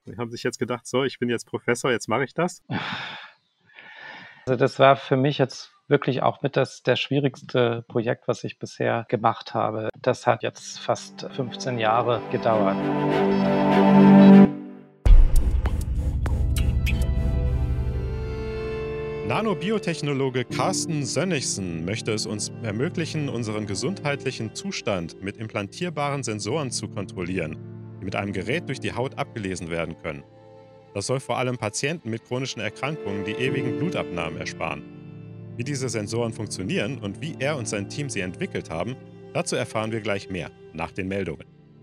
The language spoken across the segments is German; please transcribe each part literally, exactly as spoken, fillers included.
Die haben sich jetzt gedacht, so, ich bin jetzt Professor, jetzt mache ich das? Also das war für mich jetzt wirklich auch mit das der schwierigste Projekt, was ich bisher gemacht habe. Das hat jetzt fast fünfzehn Jahre gedauert. Nanobiotechnologe Carsten Sönnigsen möchte es uns ermöglichen, unseren gesundheitlichen Zustand mit implantierbaren Sensoren zu kontrollieren, die mit einem Gerät durch die Haut abgelesen werden können. Das soll vor allem Patienten mit chronischen Erkrankungen die ewigen Blutabnahmen ersparen. Wie diese Sensoren funktionieren und wie er und sein Team sie entwickelt haben, dazu erfahren wir gleich mehr, nach den Meldungen.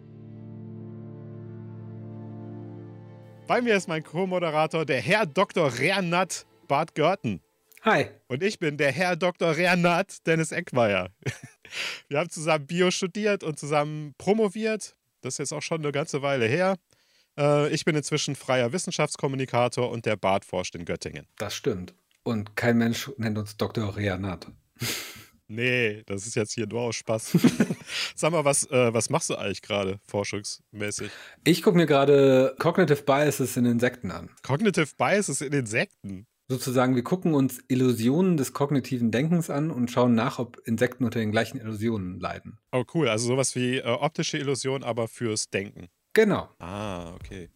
Bei mir ist mein Co-Moderator, der Herr Doktor Rernat Bart Görten. Hi. Und ich bin der Herr Doktor Rernat Dennis Eckmeier. Wir haben zusammen Bio studiert und zusammen promoviert. Das ist jetzt auch schon eine ganze Weile her. Ich bin inzwischen freier Wissenschaftskommunikator und der Bart forscht in Göttingen. Das stimmt. Und kein Mensch nennt uns Doktor Rernat. Nee, das ist jetzt hier nur aus Spaß. Sag mal, was, äh, was machst du eigentlich gerade forschungsmäßig? Ich gucke mir gerade Cognitive Biases in Insekten an. Cognitive Biases in Insekten? Sozusagen, wir gucken uns Illusionen des kognitiven Denkens an und schauen nach, ob Insekten unter den gleichen Illusionen leiden. Oh, cool. Also sowas wie äh, optische Illusion, aber fürs Denken. Genau. Ah, okay.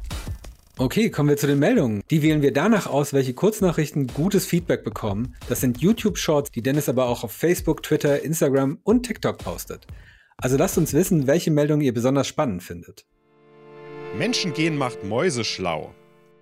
Okay, kommen wir zu den Meldungen. Die wählen wir danach aus, welche Kurznachrichten gutes Feedback bekommen. Das sind YouTube-Shorts, die Dennis aber auch auf Facebook, Twitter, Instagram und TikTok postet. Also lasst uns wissen, welche Meldungen ihr besonders spannend findet. Menschengen macht Mäuse schlau.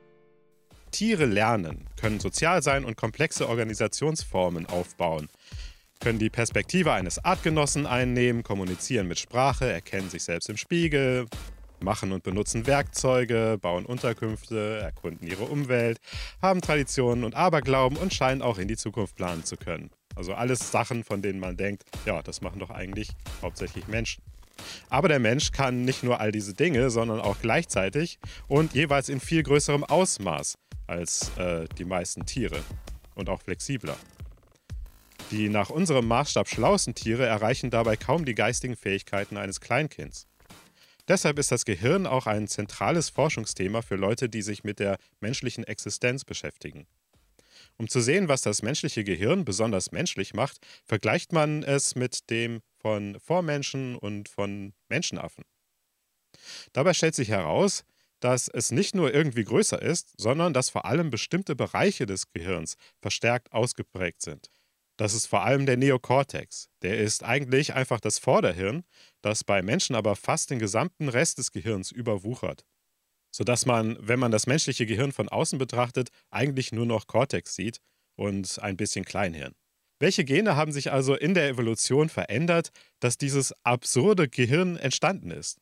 Tiere lernen, können sozial sein und komplexe Organisationsformen aufbauen, können die Perspektive eines Artgenossen einnehmen, kommunizieren mit Sprache, erkennen sich selbst im Spiegel, machen und benutzen Werkzeuge, bauen Unterkünfte, erkunden ihre Umwelt, haben Traditionen und Aberglauben und scheinen auch in die Zukunft planen zu können. Also alles Sachen, von denen man denkt, ja, das machen doch eigentlich hauptsächlich Menschen. Aber der Mensch kann nicht nur all diese Dinge, sondern auch gleichzeitig und jeweils in viel größerem Ausmaß als äh, die meisten Tiere und auch flexibler. Die nach unserem Maßstab schlauesten Tiere erreichen dabei kaum die geistigen Fähigkeiten eines Kleinkinds. Deshalb ist das Gehirn auch ein zentrales Forschungsthema für Leute, die sich mit der menschlichen Existenz beschäftigen. Um zu sehen, was das menschliche Gehirn besonders menschlich macht, vergleicht man es mit dem von Vormenschen und von Menschenaffen. Dabei stellt sich heraus, dass es nicht nur irgendwie größer ist, sondern dass vor allem bestimmte Bereiche des Gehirns verstärkt ausgeprägt sind. Das ist vor allem der Neokortex. Der ist eigentlich einfach das Vorderhirn, das bei Menschen aber fast den gesamten Rest des Gehirns überwuchert. Sodass man, wenn man das menschliche Gehirn von außen betrachtet, eigentlich nur noch Kortex sieht und ein bisschen Kleinhirn. Welche Gene haben sich also in der Evolution verändert, dass dieses absurde Gehirn entstanden ist?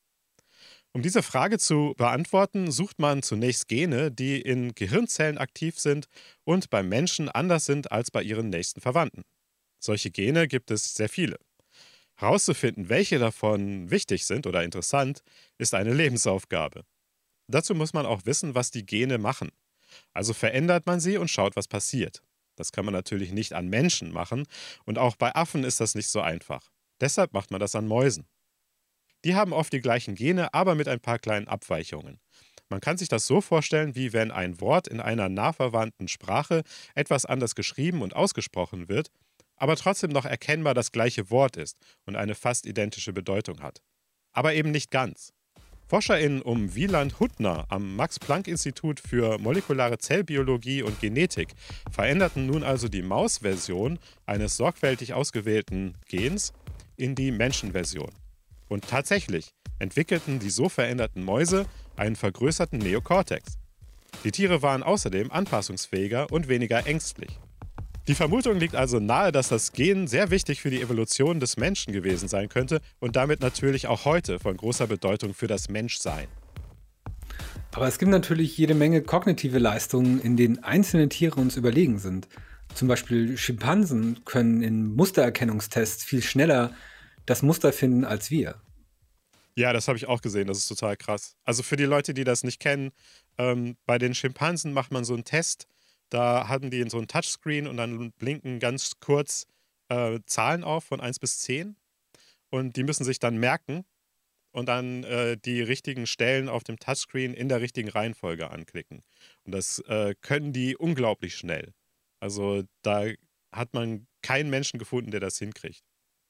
Um diese Frage zu beantworten, sucht man zunächst Gene, die in Gehirnzellen aktiv sind und beim Menschen anders sind als bei ihren nächsten Verwandten. Solche Gene gibt es sehr viele. Herauszufinden, welche davon wichtig sind oder interessant, ist eine Lebensaufgabe. Dazu muss man auch wissen, was die Gene machen. Also verändert man sie und schaut, was passiert. Das kann man natürlich nicht an Menschen machen und auch bei Affen ist das nicht so einfach. Deshalb macht man das an Mäusen. Die haben oft die gleichen Gene, aber mit ein paar kleinen Abweichungen. Man kann sich das so vorstellen, wie wenn ein Wort in einer nah verwandten Sprache etwas anders geschrieben und ausgesprochen wird, aber trotzdem noch erkennbar das gleiche Wort ist und eine fast identische Bedeutung hat. Aber eben nicht ganz. ForscherInnen um Wieland Huttner am Max-Planck-Institut für molekulare Zellbiologie und Genetik veränderten nun also die Mausversion eines sorgfältig ausgewählten Gens in die Menschenversion. Und tatsächlich entwickelten die so veränderten Mäuse einen vergrößerten Neokortex. Die Tiere waren außerdem anpassungsfähiger und weniger ängstlich. Die Vermutung liegt also nahe, dass das Gen sehr wichtig für die Evolution des Menschen gewesen sein könnte und damit natürlich auch heute von großer Bedeutung für das Menschsein. Aber es gibt natürlich jede Menge kognitive Leistungen, in denen einzelne Tiere uns überlegen sind. Zum Beispiel Schimpansen können in Mustererkennungstests viel schneller das Muster finden als wir. Ja, das habe ich auch gesehen, das ist total krass. Also für die Leute, die das nicht kennen, ähm, bei den Schimpansen macht man so einen Test, da hatten die so ein Touchscreen und dann blinken ganz kurz äh, Zahlen auf von eins bis zehn und die müssen sich dann merken und dann äh, die richtigen Stellen auf dem Touchscreen in der richtigen Reihenfolge anklicken. Und das äh, können die unglaublich schnell. Also da hat man keinen Menschen gefunden, der das hinkriegt.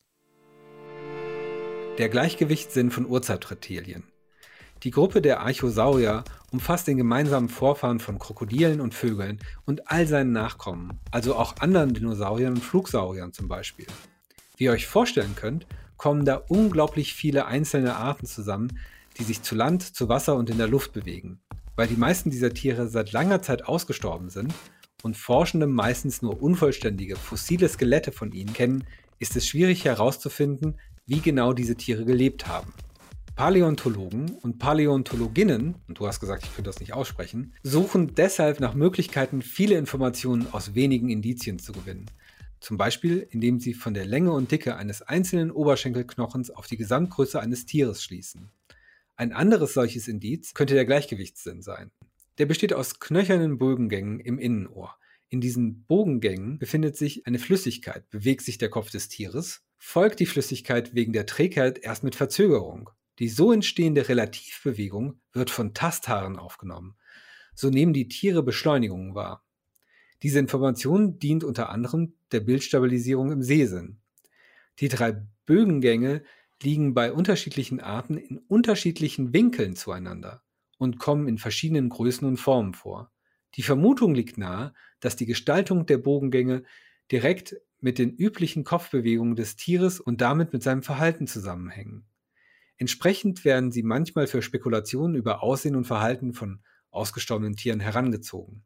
Der Gleichgewichtssinn von Urzeitreptilien. Die Gruppe der Archosaurier umfasst den gemeinsamen Vorfahren von Krokodilen und Vögeln und all seinen Nachkommen, also auch anderen Dinosauriern und Flugsauriern zum Beispiel. Wie ihr euch vorstellen könnt, kommen da unglaublich viele einzelne Arten zusammen, die sich zu Land, zu Wasser und in der Luft bewegen. Weil die meisten dieser Tiere seit langer Zeit ausgestorben sind und Forschende meistens nur unvollständige, fossile Skelette von ihnen kennen, ist es schwierig herauszufinden, wie genau diese Tiere gelebt haben. Paläontologen und Paläontologinnen, und du hast gesagt, ich könnte das nicht aussprechen, suchen deshalb nach Möglichkeiten, viele Informationen aus wenigen Indizien zu gewinnen. Zum Beispiel, indem sie von der Länge und Dicke eines einzelnen Oberschenkelknochens auf die Gesamtgröße eines Tieres schließen. Ein anderes solches Indiz könnte der Gleichgewichtssinn sein. Der besteht aus knöchernen Bogengängen im Innenohr. In diesen Bogengängen befindet sich eine Flüssigkeit. Bewegt sich der Kopf des Tieres, folgt die Flüssigkeit wegen der Trägheit erst mit Verzögerung. Die so entstehende Relativbewegung wird von Tasthaaren aufgenommen. So nehmen die Tiere Beschleunigungen wahr. Diese Information dient unter anderem der Bildstabilisierung im Sehsinn. Die drei Bogengänge liegen bei unterschiedlichen Arten in unterschiedlichen Winkeln zueinander und kommen in verschiedenen Größen und Formen vor. Die Vermutung liegt nahe, dass die Gestaltung der Bogengänge direkt mit den üblichen Kopfbewegungen des Tieres und damit mit seinem Verhalten zusammenhängen. Entsprechend werden sie manchmal für Spekulationen über Aussehen und Verhalten von ausgestorbenen Tieren herangezogen.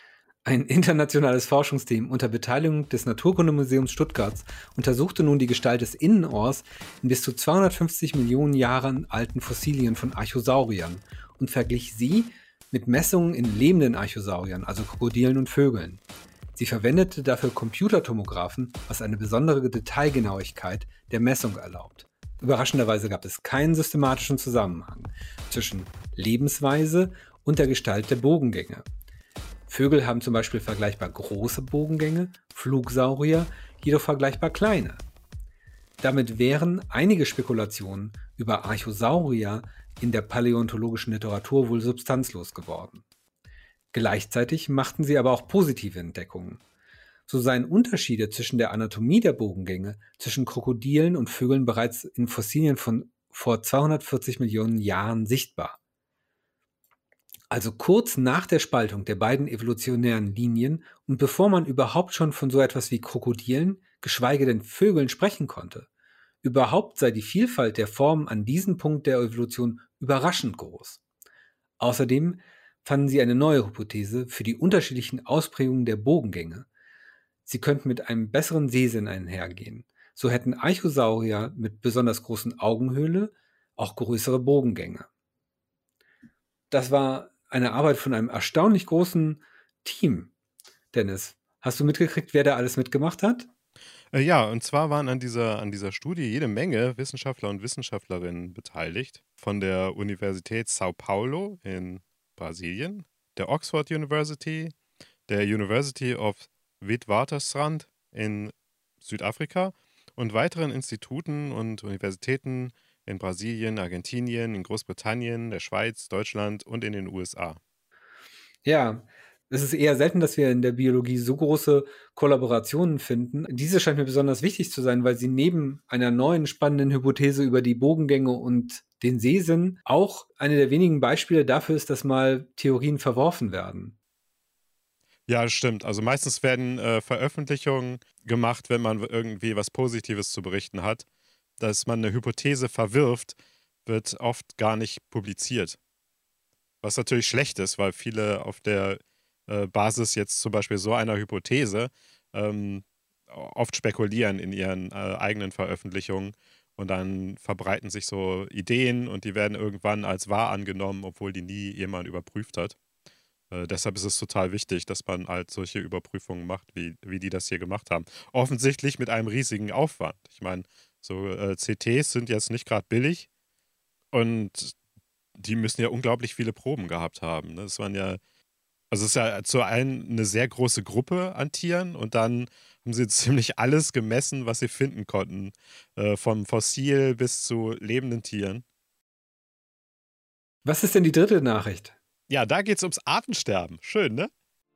Ein internationales Forschungsteam unter Beteiligung des Naturkundemuseums Stuttgarts untersuchte nun die Gestalt des Innenohrs in bis zu zweihundertfünfzig Millionen Jahren alten Fossilien von Archosauriern und verglich sie mit Messungen in lebenden Archosauriern, also Krokodilen und Vögeln. Sie verwendete dafür Computertomographen, was eine besondere Detailgenauigkeit der Messung erlaubt. Überraschenderweise gab es keinen systematischen Zusammenhang zwischen Lebensweise und der Gestalt der Bogengänge. Vögel haben zum Beispiel vergleichbar große Bogengänge, Flugsaurier jedoch vergleichbar kleine. Damit wären einige Spekulationen über Archosaurier in der paläontologischen Literatur wohl substanzlos geworden. Gleichzeitig machten sie aber auch positive Entdeckungen. So seien Unterschiede zwischen der Anatomie der Bogengänge zwischen Krokodilen und Vögeln bereits in Fossilien von vor zweihundertvierzig Millionen Jahren sichtbar. Also kurz nach der Spaltung der beiden evolutionären Linien und bevor man überhaupt schon von so etwas wie Krokodilen, geschweige denn Vögeln sprechen konnte. Überhaupt sei die Vielfalt der Formen an diesem Punkt der Evolution überraschend groß. Außerdem fanden sie eine neue Hypothese für die unterschiedlichen Ausprägungen der Bogengänge. Sie könnten mit einem besseren Sehsinn einhergehen. So hätten Archosaurier mit besonders großen Augenhöhle auch größere Bogengänge. Das war eine Arbeit von einem erstaunlich großen Team. Dennis, hast du mitgekriegt, wer da alles mitgemacht hat? Äh, ja, und zwar waren an dieser, an dieser Studie jede Menge Wissenschaftler und Wissenschaftlerinnen beteiligt. Von der Universität São Paulo in Brasilien, der Oxford University, der University of Witwatersrand in Südafrika und weiteren Instituten und Universitäten in Brasilien, Argentinien, in Großbritannien, der Schweiz, Deutschland und in den U S A. Ja, es ist eher selten, dass wir in der Biologie so große Kollaborationen finden. Diese scheint mir besonders wichtig zu sein, weil sie neben einer neuen spannenden Hypothese über die Bogengänge und den Sehsinn auch eine der wenigen Beispiele dafür ist, dass mal Theorien verworfen werden. Ja, das stimmt. Also meistens werden äh, Veröffentlichungen gemacht, wenn man irgendwie was Positives zu berichten hat. Dass man eine Hypothese verwirft, wird oft gar nicht publiziert. Was natürlich schlecht ist, weil viele auf der äh, Basis jetzt zum Beispiel so einer Hypothese ähm, oft spekulieren in ihren äh, eigenen Veröffentlichungen und dann verbreiten sich so Ideen und die werden irgendwann als wahr angenommen, obwohl die nie jemand überprüft hat. Äh, deshalb ist es total wichtig, dass man halt solche Überprüfungen macht, wie, wie die das hier gemacht haben. Offensichtlich mit einem riesigen Aufwand. Ich meine, so äh, C Ts sind jetzt nicht gerade billig und die müssen ja unglaublich viele Proben gehabt haben. Ne? Das waren ja, also es ist ja zu einen eine sehr große Gruppe an Tieren und dann haben sie ziemlich alles gemessen, was sie finden konnten. Äh, vom Fossil bis zu lebenden Tieren. Was ist denn die dritte Nachricht? Ja, da geht's ums Artensterben. Schön, ne?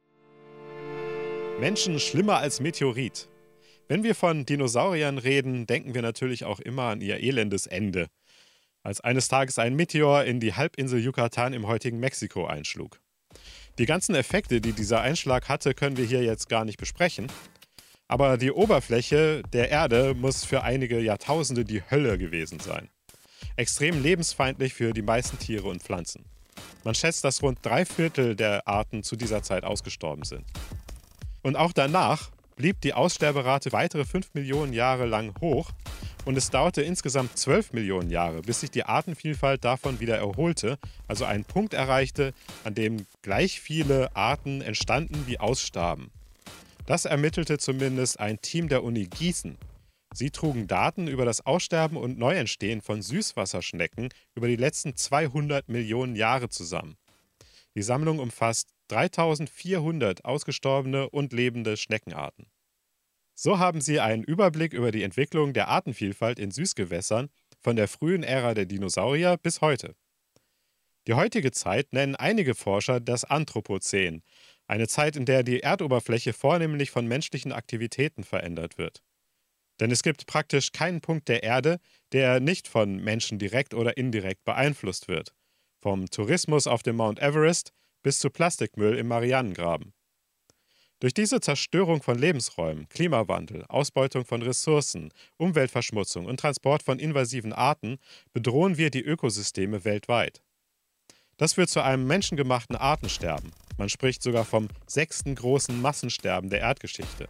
Menschen schlimmer als Meteorit. Wenn wir von Dinosauriern reden, denken wir natürlich auch immer an ihr elendes Ende, als eines Tages ein Meteor in die Halbinsel Yucatan im heutigen Mexiko einschlug. Die ganzen Effekte, die dieser Einschlag hatte, können wir hier jetzt gar nicht besprechen. Aber die Oberfläche der Erde muss für einige Jahrtausende die Hölle gewesen sein. Extrem lebensfeindlich für die meisten Tiere und Pflanzen. Man schätzt, dass rund drei Viertel der Arten zu dieser Zeit ausgestorben sind. Und auch danach blieb die Aussterberate weitere fünf Millionen Jahre lang hoch und es dauerte insgesamt zwölf Millionen Jahre, bis sich die Artenvielfalt davon wieder erholte, also einen Punkt erreichte, an dem gleich viele Arten entstanden wie ausstarben. Das ermittelte zumindest ein Team der Uni Gießen. Sie trugen Daten über das Aussterben und Neuentstehen von Süßwasserschnecken über die letzten zweihundert Millionen Jahre zusammen. Die Sammlung umfasst dreitausendvierhundert ausgestorbene und lebende Schneckenarten. So haben sie einen Überblick über die Entwicklung der Artenvielfalt in Süßgewässern von der frühen Ära der Dinosaurier bis heute. Die heutige Zeit nennen einige Forscher das Anthropozän, eine Zeit, in der die Erdoberfläche vornehmlich von menschlichen Aktivitäten verändert wird. Denn es gibt praktisch keinen Punkt der Erde, der nicht von Menschen direkt oder indirekt beeinflusst wird. Vom Tourismus auf dem Mount Everest bis zu Plastikmüll im Marianengraben. Durch diese Zerstörung von Lebensräumen, Klimawandel, Ausbeutung von Ressourcen, Umweltverschmutzung und Transport von invasiven Arten bedrohen wir die Ökosysteme weltweit. Das führt zu einem menschengemachten Artensterben. Man spricht sogar vom sechsten großen Massensterben der Erdgeschichte.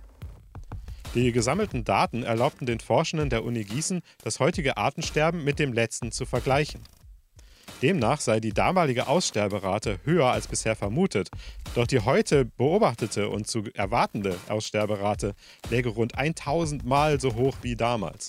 Die gesammelten Daten erlaubten den Forschenden der Uni Gießen, das heutige Artensterben mit dem letzten zu vergleichen. Demnach sei die damalige Aussterberate höher als bisher vermutet, doch die heute beobachtete und zu erwartende Aussterberate läge rund tausend Mal so hoch wie damals.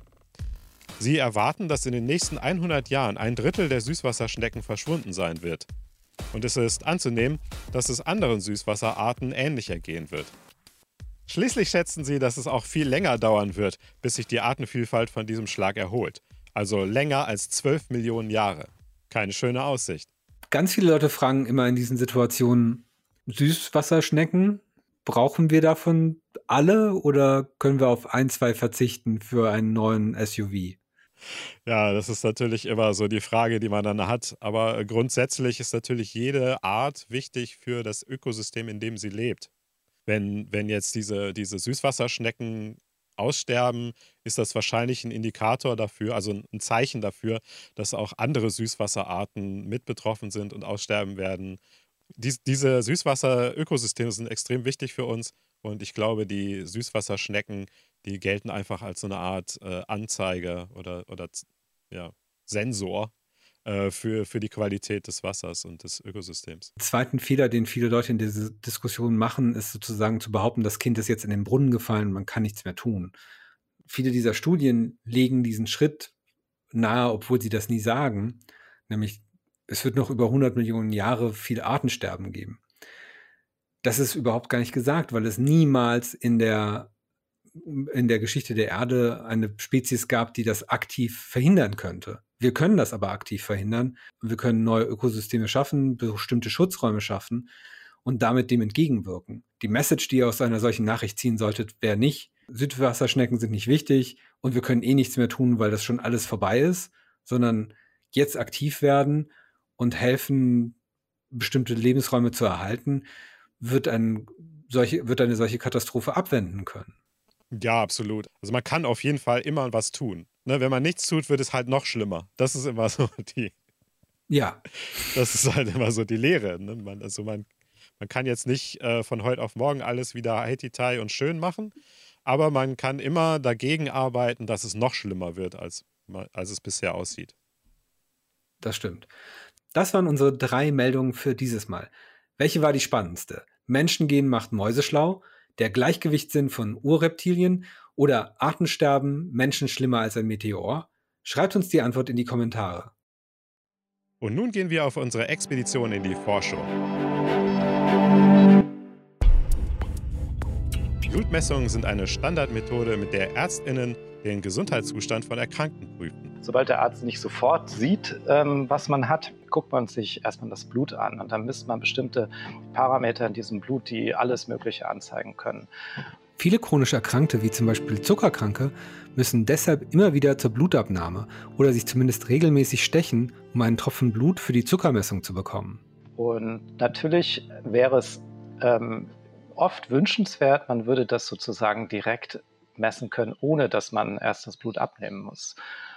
Sie erwarten, dass in den nächsten hundert Jahren ein Drittel der Süßwasserschnecken verschwunden sein wird. Und es ist anzunehmen, dass es anderen Süßwasserarten ähnlich ergehen wird. Schließlich schätzen sie, dass es auch viel länger dauern wird, bis sich die Artenvielfalt von diesem Schlag erholt. Also länger als zwölf Millionen Jahre. Keine schöne Aussicht. Ganz viele Leute fragen immer in diesen Situationen, Süßwasserschnecken, brauchen wir davon alle oder können wir auf ein, zwei verzichten für einen neuen S U V? Ja, das ist natürlich immer so die Frage, die man dann hat. Aber grundsätzlich ist natürlich jede Art wichtig für das Ökosystem, in dem sie lebt. Wenn, wenn jetzt diese, diese Süßwasserschnecken aussterben, ist das wahrscheinlich ein Indikator dafür, also ein Zeichen dafür, dass auch andere Süßwasserarten mit betroffen sind und aussterben werden. Dies, diese Süßwasserökosysteme sind extrem wichtig für uns und ich glaube, die Süßwasserschnecken, die gelten einfach als so eine Art äh, Anzeiger oder, oder ja, Sensor äh, für, für die Qualität des Wassers und des Ökosystems. Den zweiten Fehler, den viele Leute in dieser Diskussion machen, ist sozusagen zu behaupten, das Kind ist jetzt in den Brunnen gefallen, man kann nichts mehr tun. Viele dieser Studien legen diesen Schritt nahe, obwohl sie das nie sagen, nämlich es wird noch über hundert Millionen Jahre viel Artensterben geben. Das ist überhaupt gar nicht gesagt, weil es niemals in der, in der Geschichte der Erde eine Spezies gab, die das aktiv verhindern könnte. Wir können das aber aktiv verhindern. Wir können neue Ökosysteme schaffen, bestimmte Schutzräume schaffen und damit dem entgegenwirken. Die Message, die ihr aus einer solchen Nachricht ziehen solltet, wäre nicht, Süßwasserschnecken sind nicht wichtig und wir können eh nichts mehr tun, weil das schon alles vorbei ist, sondern jetzt aktiv werden und helfen, bestimmte Lebensräume zu erhalten, wird, ein solche, wird eine solche Katastrophe abwenden können. Ja, absolut. Also man kann auf jeden Fall immer was tun. Ne, wenn man nichts tut, wird es halt noch schlimmer. Das ist immer so die. Ja. Das ist halt immer so die Lehre. Ne? Man, also man, man kann jetzt nicht äh, von heute auf morgen alles wieder heititai und schön machen, aber man kann immer dagegen arbeiten, dass es noch schlimmer wird, als, als es bisher aussieht. Das stimmt. Das waren unsere drei Meldungen für dieses Mal. Welche war die spannendste? Menschengehen macht Mäuse schlau, der Gleichgewichtssinn von Urreptilien oder Artensterben, Menschen schlimmer als ein Meteor? Schreibt uns die Antwort in die Kommentare. Und nun gehen wir auf unsere Expedition in die Forschung. Blutmessungen sind eine Standardmethode, mit der ÄrztInnen den Gesundheitszustand von Erkrankten prüfen. Sobald der Arzt nicht sofort sieht, ähm, was man hat, guckt man sich erstmal das Blut an und dann misst man bestimmte Parameter in diesem Blut, die alles Mögliche anzeigen können. Viele chronisch Erkrankte, wie zum Beispiel Zuckerkranke, müssen deshalb immer wieder zur Blutabnahme oder sich zumindest regelmäßig stechen, um einen Tropfen Blut für die Zuckermessung zu bekommen. Und natürlich wäre es ähm, oft wünschenswert, man würde das sozusagen direkt messen können, ohne dass man erst das Blut abnehmen muss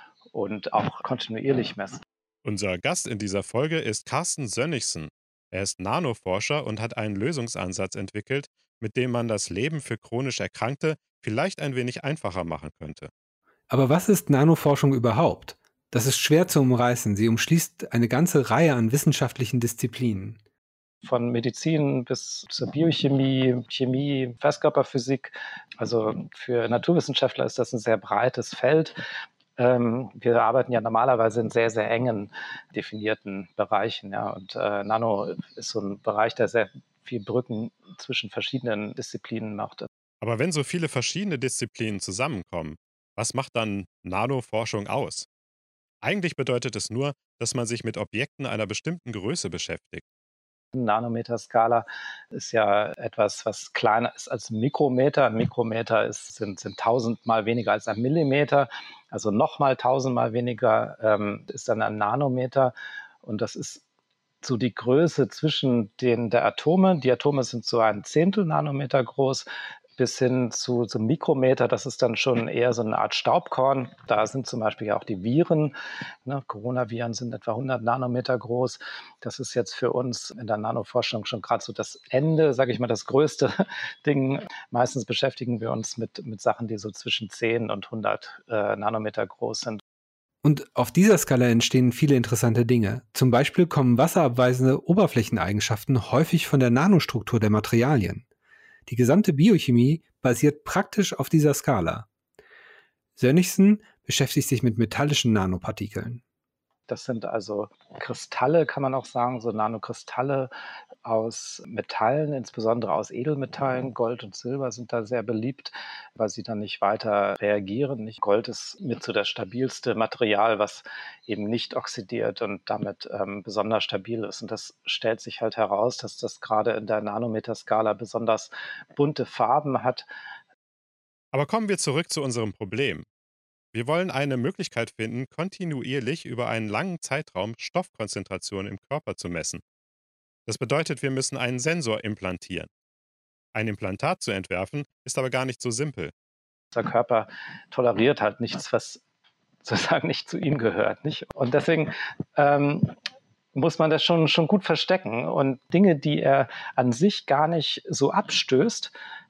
und auch kontinuierlich messen. Unser Gast in dieser Folge ist Carsten Sönnigsen. Er ist Nanoforscher und hat einen Lösungsansatz entwickelt, mit dem man das Leben für chronisch Erkrankte vielleicht ein wenig einfacher machen könnte. Aber was ist Nanoforschung überhaupt? Das ist schwer zu umreißen. Sie umschließt eine ganze Reihe an wissenschaftlichen Disziplinen. Von Medizin bis zur Biochemie, Chemie, Festkörperphysik. Also für Naturwissenschaftler ist das ein sehr breites Feld. Ähm, wir arbeiten ja normalerweise in sehr, sehr engen definierten Bereichen. Ja. Und äh, Nano ist so ein Bereich, der sehr viel Brücken zwischen verschiedenen Disziplinen macht. Aber wenn so viele verschiedene Disziplinen zusammenkommen, was macht dann Nanoforschung aus? Eigentlich bedeutet es nur, dass man sich mit Objekten einer bestimmten Größe beschäftigt. Nanometerskala ist ja etwas, was kleiner ist als ein Mikrometer. Ein Mikrometer ist, sind, sind tausendmal weniger als ein Millimeter, also nochmal tausendmal weniger ähm, ist dann ein Nanometer. Und das ist so die Größe zwischen den der Atome. Die Atome sind so ein Zehntel Nanometer groß, bis hin zu so einem Mikrometer. Das ist dann schon eher so eine Art Staubkorn. Da sind zum Beispiel auch die Viren. Ne, Coronaviren sind etwa hundert Nanometer groß. Das ist jetzt für uns in der Nanoforschung schon gerade so das Ende, sage ich mal, das größte Ding. Meistens beschäftigen wir uns mit, mit Sachen, die so zwischen zehn und hundert äh, Nanometer groß sind. Und auf dieser Skala entstehen viele interessante Dinge. Zum Beispiel kommen wasserabweisende Oberflächeneigenschaften häufig von der Nanostruktur der Materialien. Die gesamte Biochemie basiert praktisch auf dieser Skala. Sönnigsen beschäftigt sich mit metallischen Nanopartikeln. Das sind also Kristalle, kann man auch sagen, so Nanokristalle aus Metallen, insbesondere aus Edelmetallen. Gold und Silber sind da sehr beliebt, weil sie dann nicht weiter reagieren. Gold ist mit so das stabilste Material, was eben nicht oxidiert und damit ähm, besonders stabil ist. Und das stellt sich halt heraus, dass das gerade in der Nanometerskala besonders bunte Farben hat. Aber kommen wir zurück zu unserem Problem. Wir wollen eine Möglichkeit finden, kontinuierlich über einen langen Zeitraum Stoffkonzentrationen im Körper zu messen. Das bedeutet, wir müssen einen Sensor implantieren. Ein Implantat zu entwerfen, ist aber gar nicht so simpel. Unser Körper toleriert halt nichts, was sozusagen nicht zu ihm gehört. Nicht? Und deswegen ähm, muss man das schon, schon gut verstecken. Und Dinge, die er an sich gar nicht so abstößt,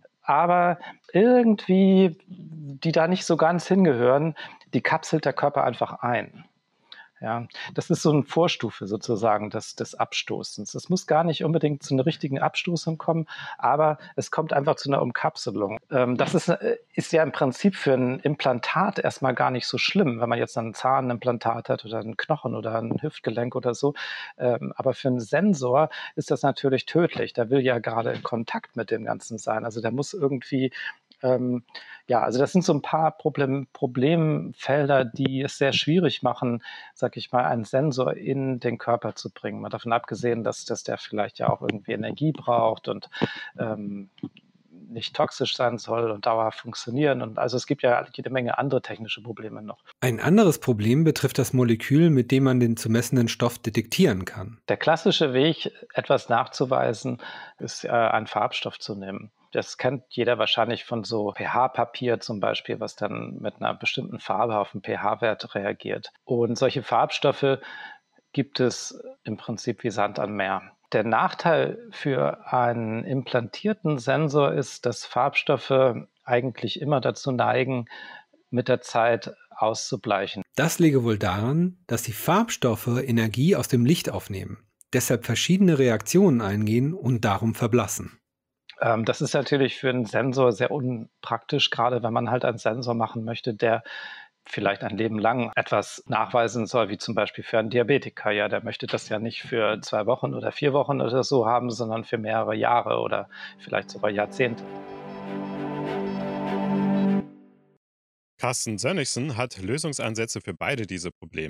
aber irgendwie, die da nicht so ganz hingehören, die kapselt der Körper einfach ein. Ja, das ist so eine Vorstufe sozusagen des, des Abstoßens. Es muss gar nicht unbedingt zu einer richtigen Abstoßung kommen, aber es kommt einfach zu einer Umkapselung. Ähm, das ist, ist ja im Prinzip für ein Implantat erstmal gar nicht so schlimm, wenn man jetzt ein Zahnimplantat hat oder einen Knochen oder ein Hüftgelenk oder so. Ähm, aber für einen Sensor ist das natürlich tödlich. Der will ja gerade in Kontakt mit dem Ganzen sein. Also der muss irgendwie Ähm, ja, also das sind so ein paar Problem, Problemfelder, die es sehr schwierig machen, sag ich mal, einen Sensor in den Körper zu bringen. Mal davon abgesehen, dass, dass der vielleicht ja auch irgendwie Energie braucht und ähm, nicht toxisch sein soll und dauerhaft funktionieren. Und also es gibt ja jede Menge andere technische Probleme noch. Ein anderes Problem betrifft das Molekül, mit dem man den zu messenden Stoff detektieren kann. Der klassische Weg, etwas nachzuweisen, ist äh, einen Farbstoff zu nehmen. Das kennt jeder wahrscheinlich von so pH-Papier zum Beispiel, was dann mit einer bestimmten Farbe auf den pH-Wert reagiert. Und solche Farbstoffe gibt es im Prinzip wie Sand am Meer. Der Nachteil für einen implantierten Sensor ist, dass Farbstoffe eigentlich immer dazu neigen, mit der Zeit auszubleichen. Das liege wohl daran, dass die Farbstoffe Energie aus dem Licht aufnehmen, deshalb verschiedene Reaktionen eingehen und darum verblassen. Das ist natürlich für einen Sensor sehr unpraktisch, gerade wenn man halt einen Sensor machen möchte, der vielleicht ein Leben lang etwas nachweisen soll, wie zum Beispiel für einen Diabetiker. Ja, der möchte das ja nicht für zwei Wochen oder vier Wochen oder so haben, sondern für mehrere Jahre oder vielleicht sogar Jahrzehnte. Carsten Sönnigsen hat Lösungsansätze für beide diese Probleme.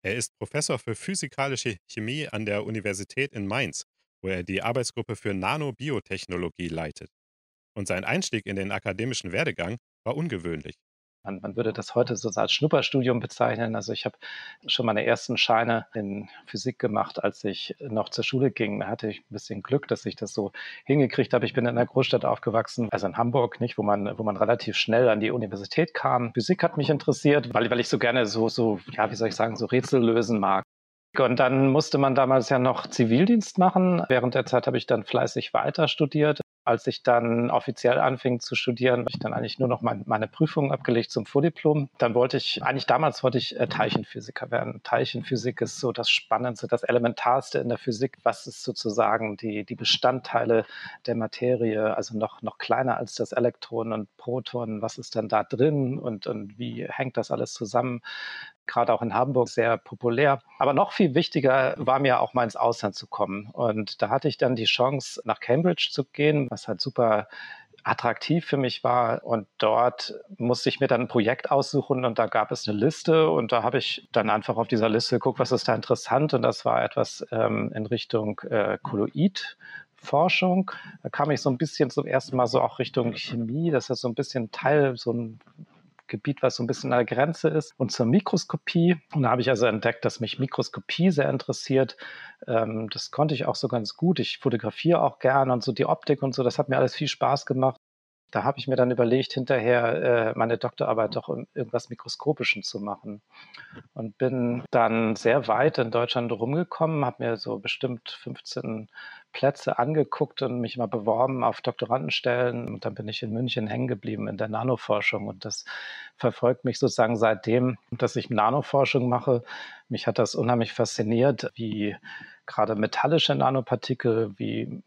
Er ist Professor für physikalische Chemie an der Universität in Mainz, wo er die Arbeitsgruppe für Nanobiotechnologie leitet. Und sein Einstieg in den akademischen Werdegang war ungewöhnlich. Man, man würde das heute so als Schnupperstudium bezeichnen. Also ich habe schon meine ersten Scheine in Physik gemacht, als ich noch zur Schule ging. Da hatte ich ein bisschen Glück, dass ich das so hingekriegt habe. Ich bin in einer Großstadt aufgewachsen, also in Hamburg, nicht, wo man, wo man relativ schnell an die Universität kam. Physik hat mich interessiert, weil, weil ich so gerne so, so, ja, wie soll ich sagen, so Rätsel lösen mag. Und dann musste man damals ja noch Zivildienst machen. Während der Zeit habe ich dann fleißig weiter studiert. Als ich dann offiziell anfing zu studieren, habe ich dann eigentlich nur noch mein, meine Prüfungen abgelegt zum Vordiplom. Dann wollte ich, eigentlich damals wollte ich äh, Teilchenphysiker werden. Teilchenphysik ist so das Spannendste, das Elementarste in der Physik. Was ist sozusagen die, die Bestandteile der Materie, also noch, noch kleiner als das Elektron und Proton. Was ist dann da drin und, und wie hängt das alles zusammen? Gerade auch in Hamburg sehr populär. Aber noch viel wichtiger war mir auch mal ins Ausland zu kommen. Und da hatte ich dann die Chance, nach Cambridge zu gehen, was halt super attraktiv für mich war. Und dort musste ich mir dann ein Projekt aussuchen und da gab es eine Liste und da habe ich dann einfach auf dieser Liste geguckt, was ist da interessant. Und das war etwas ähm, in Richtung äh, Kolloidforschung. Da kam ich so ein bisschen zum ersten Mal so auch Richtung Chemie. Das ist so ein bisschen Teil, so ein Gebiet, was so ein bisschen an der Grenze ist, und zur Mikroskopie. Und da habe ich also entdeckt, dass mich Mikroskopie sehr interessiert. Ähm, das konnte ich auch so ganz gut. Ich fotografiere auch gerne und so die Optik und so, das hat mir alles viel Spaß gemacht. Da habe ich mir dann überlegt, hinterher äh, meine Doktorarbeit doch um irgendwas Mikroskopischem zu machen. Und bin dann sehr weit in Deutschland rumgekommen, habe mir so bestimmt fünfzehn Plätze angeguckt und mich mal beworben auf Doktorandenstellen. Und dann bin ich in München hängen geblieben in der Nanoforschung. Und das verfolgt mich sozusagen seitdem, dass ich Nanoforschung mache. Mich hat das unheimlich fasziniert, wie gerade metallische Nanopartikel, wie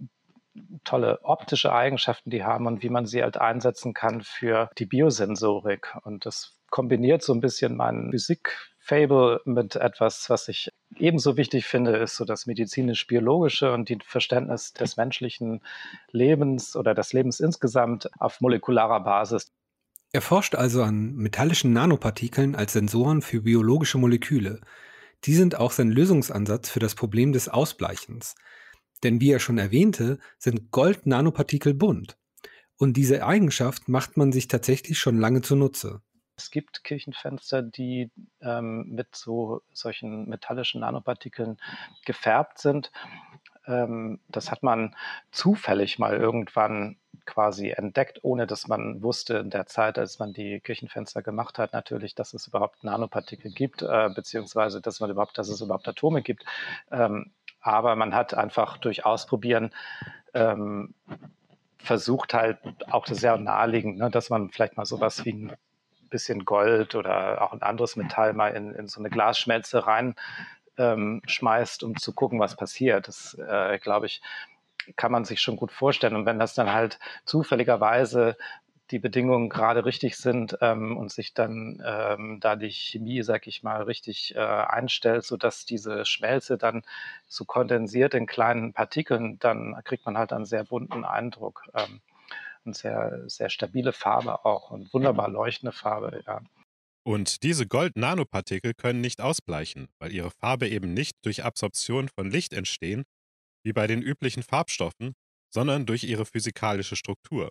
tolle optische Eigenschaften die haben und wie man sie halt einsetzen kann für die Biosensorik. Und das kombiniert so ein bisschen mein Physik-Fable mit etwas, was ich ebenso wichtig finde, ist so das medizinisch-biologische und die Verständnis des menschlichen Lebens oder des Lebens insgesamt auf molekularer Basis. Er forscht also an metallischen Nanopartikeln als Sensoren für biologische Moleküle. Die sind auch sein Lösungsansatz für das Problem des Ausbleichens. Denn wie er schon erwähnte, sind Gold-Nanopartikel bunt. Und diese Eigenschaft macht man sich tatsächlich schon lange zunutze. Es gibt Kirchenfenster, die ähm, mit so solchen metallischen Nanopartikeln gefärbt sind. Ähm, das hat man zufällig mal irgendwann quasi entdeckt, ohne dass man wusste in der Zeit, als man die Kirchenfenster gemacht hat, natürlich, dass es überhaupt Nanopartikel gibt, äh, beziehungsweise dass man überhaupt, dass es überhaupt Atome gibt. Ähm, Aber man hat einfach durch Ausprobieren ähm, versucht halt, auch das sehr naheliegend, ne, dass man vielleicht mal sowas wie ein bisschen Gold oder auch ein anderes Metall mal in, in so eine Glasschmelze rein ähm, schmeißt, um zu gucken, was passiert. Das, äh, glaube ich, kann man sich schon gut vorstellen. Und wenn das dann halt zufälligerweise die Bedingungen gerade richtig sind ähm, und sich dann ähm, da die Chemie, sag ich mal, richtig äh, einstellt, sodass diese Schmelze dann so kondensiert in kleinen Partikeln, dann kriegt man halt einen sehr bunten Eindruck. Ähm, und sehr, sehr stabile Farbe auch und wunderbar leuchtende Farbe, ja. Und diese Gold-Nanopartikel können nicht ausbleichen, weil ihre Farbe eben nicht durch Absorption von Licht entstehen, wie bei den üblichen Farbstoffen, sondern durch ihre physikalische Struktur.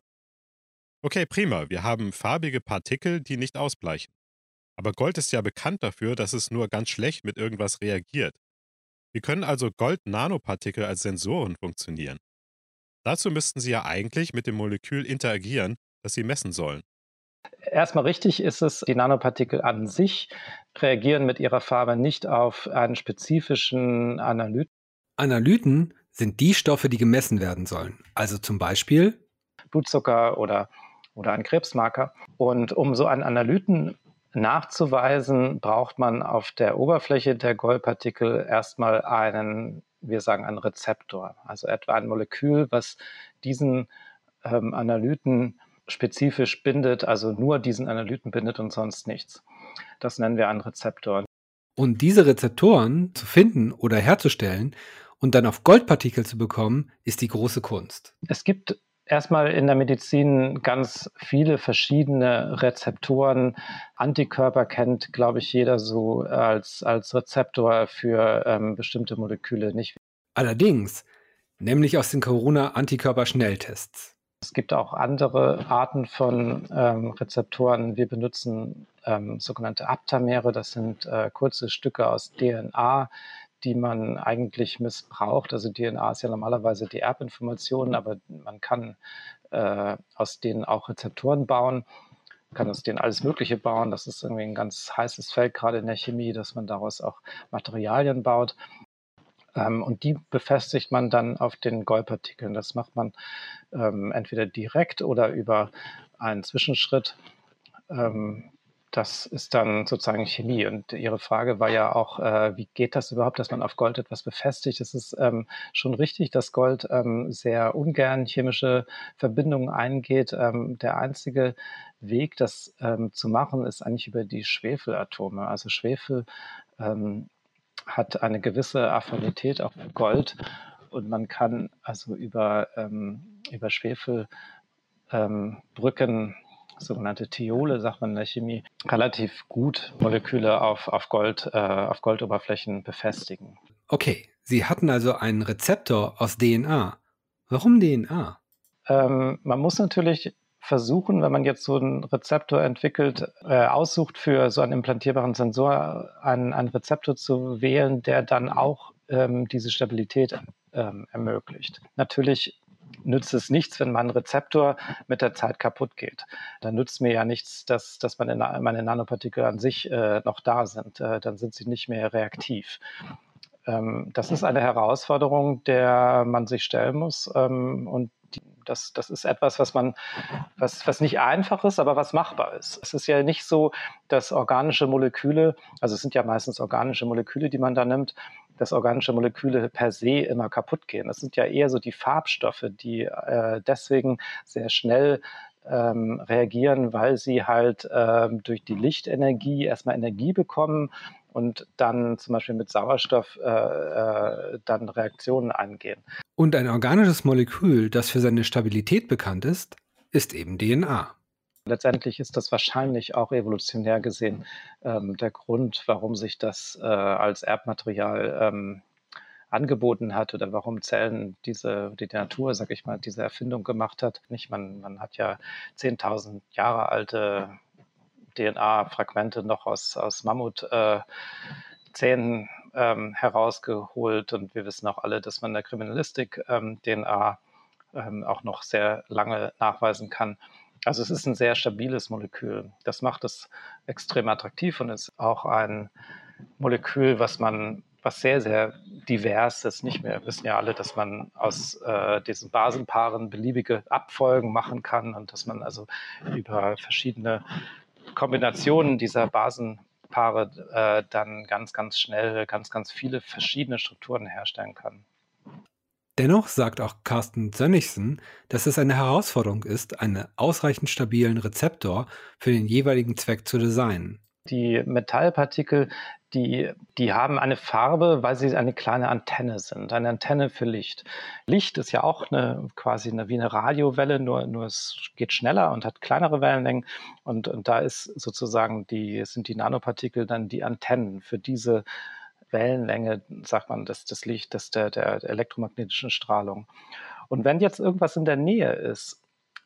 Okay, prima, wir haben farbige Partikel, die nicht ausbleichen. Aber Gold ist ja bekannt dafür, dass es nur ganz schlecht mit irgendwas reagiert. Wie können also Gold-Nanopartikel als Sensoren funktionieren? Dazu müssten sie ja eigentlich mit dem Molekül interagieren, das sie messen sollen. Erstmal richtig ist es, die Nanopartikel an sich reagieren mit ihrer Farbe nicht auf einen spezifischen Analyten. Analyten sind die Stoffe, die gemessen werden sollen. Also zum Beispiel Blutzucker oder, oder ein Krebsmarker. Und um so einen Analyten nachzuweisen, braucht man auf der Oberfläche der Goldpartikel erstmal einen, wir sagen, einen Rezeptor. Also etwa ein Molekül, was diesen ähm, Analyten spezifisch bindet, also nur diesen Analyten bindet und sonst nichts. Das nennen wir einen Rezeptor. Und diese Rezeptoren zu finden oder herzustellen und dann auf Goldpartikel zu bekommen, ist die große Kunst. Es gibt erstmal in der Medizin ganz viele verschiedene Rezeptoren. Antikörper kennt, glaube ich, jeder so als, als Rezeptor für ähm, bestimmte Moleküle nicht. Allerdings, nämlich aus den Corona-Antikörper-Schnelltests. Es gibt auch andere Arten von ähm, Rezeptoren. Wir benutzen ähm, sogenannte Aptamere. Das sind äh, kurze Stücke aus D N A, die man eigentlich missbraucht. Also D N A ist ja normalerweise die Erbinformation, aber man kann äh, aus denen auch Rezeptoren bauen, kann aus denen alles Mögliche bauen. Das ist irgendwie ein ganz heißes Feld, gerade in der Chemie, dass man daraus auch Materialien baut. Ähm, und die befestigt man dann auf den Goldpartikeln. Das macht man ähm, entweder direkt oder über einen Zwischenschritt. Ähm, das ist dann sozusagen Chemie. Und Ihre Frage war ja auch, äh, wie geht das überhaupt, dass man auf Gold etwas befestigt? Es ist ähm, schon richtig, dass Gold ähm, sehr ungern chemische Verbindungen eingeht. Ähm, der einzige Weg, das ähm, zu machen, ist eigentlich über die Schwefelatome. Also Schwefel ähm, hat eine gewisse Affinität auf Gold und man kann also über, ähm, über Schwefelbrücken, ähm, sogenannte Thiole, sagt man in der Chemie, relativ gut Moleküle auf, auf, Gold, äh, auf Goldoberflächen befestigen. Okay, Sie hatten also einen Rezeptor aus D N A. Warum D N A? Ähm, man muss natürlich versuchen, wenn man jetzt so einen Rezeptor entwickelt, äh, aussucht für so einen implantierbaren Sensor, einen, einen Rezeptor zu wählen, der dann auch ähm, diese Stabilität ähm, ermöglicht. Natürlich nützt es nichts, wenn mein Rezeptor mit der Zeit kaputt geht. Dann nützt mir ja nichts, dass, dass meine, meine Nanopartikel an sich äh, noch da sind. Äh, dann sind sie nicht mehr reaktiv. Ähm, das ist eine Herausforderung, der man sich stellen muss. Ähm, und die, das, das ist etwas, was man, was, was nicht einfach ist, aber was machbar ist. Es ist ja nicht so, dass organische Moleküle, also es sind ja meistens organische Moleküle, die man da nimmt, dass organische Moleküle per se immer kaputt gehen. Das sind ja eher so die Farbstoffe, die äh, deswegen sehr schnell ähm, reagieren, weil sie halt ähm, durch die Lichtenergie erstmal Energie bekommen und dann zum Beispiel mit Sauerstoff äh, äh, dann Reaktionen eingehen. Und ein organisches Molekül, das für seine Stabilität bekannt ist, ist eben D N A. Letztendlich ist das wahrscheinlich auch evolutionär gesehen ähm, der Grund, warum sich das äh, als Erbmaterial ähm, angeboten hat oder warum Zellen diese, die Natur, sag ich mal, diese Erfindung gemacht hat. Nicht, man, man hat ja zehntausend Jahre alte D N A-Fragmente noch aus, aus Mammutzähnen äh, ähm, herausgeholt und wir wissen auch alle, dass man in der Kriminalistik ähm, D N A ähm, auch noch sehr lange nachweisen kann. Also es ist ein sehr stabiles Molekül. Das macht es extrem attraktiv und ist auch ein Molekül, was man, was sehr, sehr divers ist. Nicht mehr, wir wissen ja alle, dass man aus äh, diesen Basenpaaren beliebige Abfolgen machen kann und dass man also über verschiedene Kombinationen dieser Basenpaare äh, dann ganz, ganz schnell ganz, ganz viele verschiedene Strukturen herstellen kann. Dennoch sagt auch Carsten Sönnigsen, dass es eine Herausforderung ist, einen ausreichend stabilen Rezeptor für den jeweiligen Zweck zu designen. Die Metallpartikel, die, die haben eine Farbe, weil sie eine kleine Antenne sind, eine Antenne für Licht. Licht ist ja auch eine, quasi eine, wie eine Radiowelle, nur, nur es geht schneller und hat kleinere Wellenlängen. Und, und da ist sozusagen die, sind die Nanopartikel dann die Antennen für diese Wellenlänge, sagt man, des, des Lichts, der, der elektromagnetischen Strahlung. Und wenn jetzt irgendwas in der Nähe ist,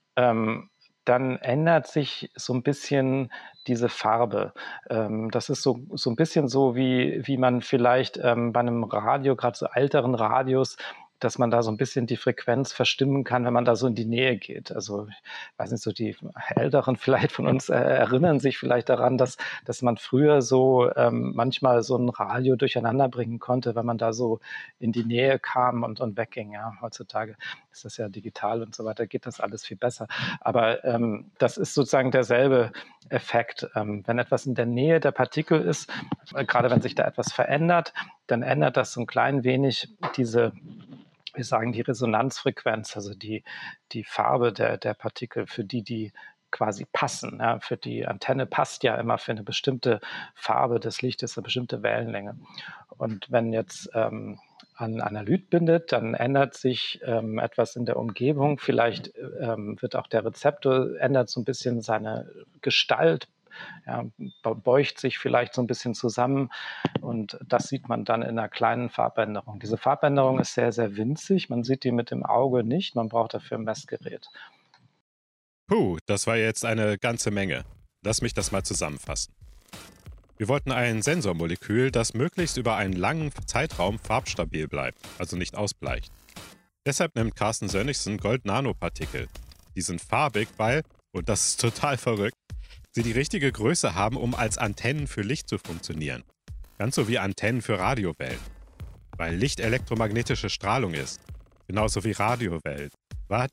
ähm, dann ändert sich so ein bisschen diese Farbe. Ähm, das ist so, so ein bisschen so, wie, wie man vielleicht ähm, bei einem Radio, gerade so älteren Radios, dass man da so ein bisschen die Frequenz verstimmen kann, wenn man da so in die Nähe geht. Also ich weiß nicht, so die Älteren vielleicht von uns äh, erinnern sich vielleicht daran, dass, dass man früher so ähm, manchmal so ein Radio durcheinander bringen konnte, wenn man da so in die Nähe kam und, und wegging. Ja, heutzutage ist das ja digital und so weiter, geht das alles viel besser. Aber ähm, das ist sozusagen derselbe Effekt. Ähm, wenn etwas in der Nähe der Partikel ist, äh, gerade wenn sich da etwas verändert, dann ändert das so ein klein wenig diese, wir sagen die Resonanzfrequenz, also die, die Farbe der, der Partikel, für die die quasi passen. Ja, für die Antenne passt ja immer für eine bestimmte Farbe des Lichtes, eine bestimmte Wellenlänge. Und wenn jetzt ähm, an Analyt bindet, dann ändert sich ähm, etwas in der Umgebung. Vielleicht ähm, wird auch der Rezeptor, ändert so ein bisschen seine Gestalt, ja, beugt sich vielleicht so ein bisschen zusammen und das sieht man dann in einer kleinen Farbänderung. Diese Farbänderung ist sehr, sehr winzig. Man sieht die mit dem Auge nicht. Man braucht dafür ein Messgerät. Puh, das war jetzt eine ganze Menge. Lass mich das mal zusammenfassen. Wir wollten ein Sensormolekül, das möglichst über einen langen Zeitraum farbstabil bleibt, also nicht ausbleicht. Deshalb nimmt Carsten Sönnigsen Gold-Nanopartikel. Die sind farbig, weil, und das ist total verrückt, sie die richtige Größe haben, um als Antennen für Licht zu funktionieren. Ganz so wie Antennen für Radiowellen. Weil Licht elektromagnetische Strahlung ist. Genauso wie Radiowellen. Was?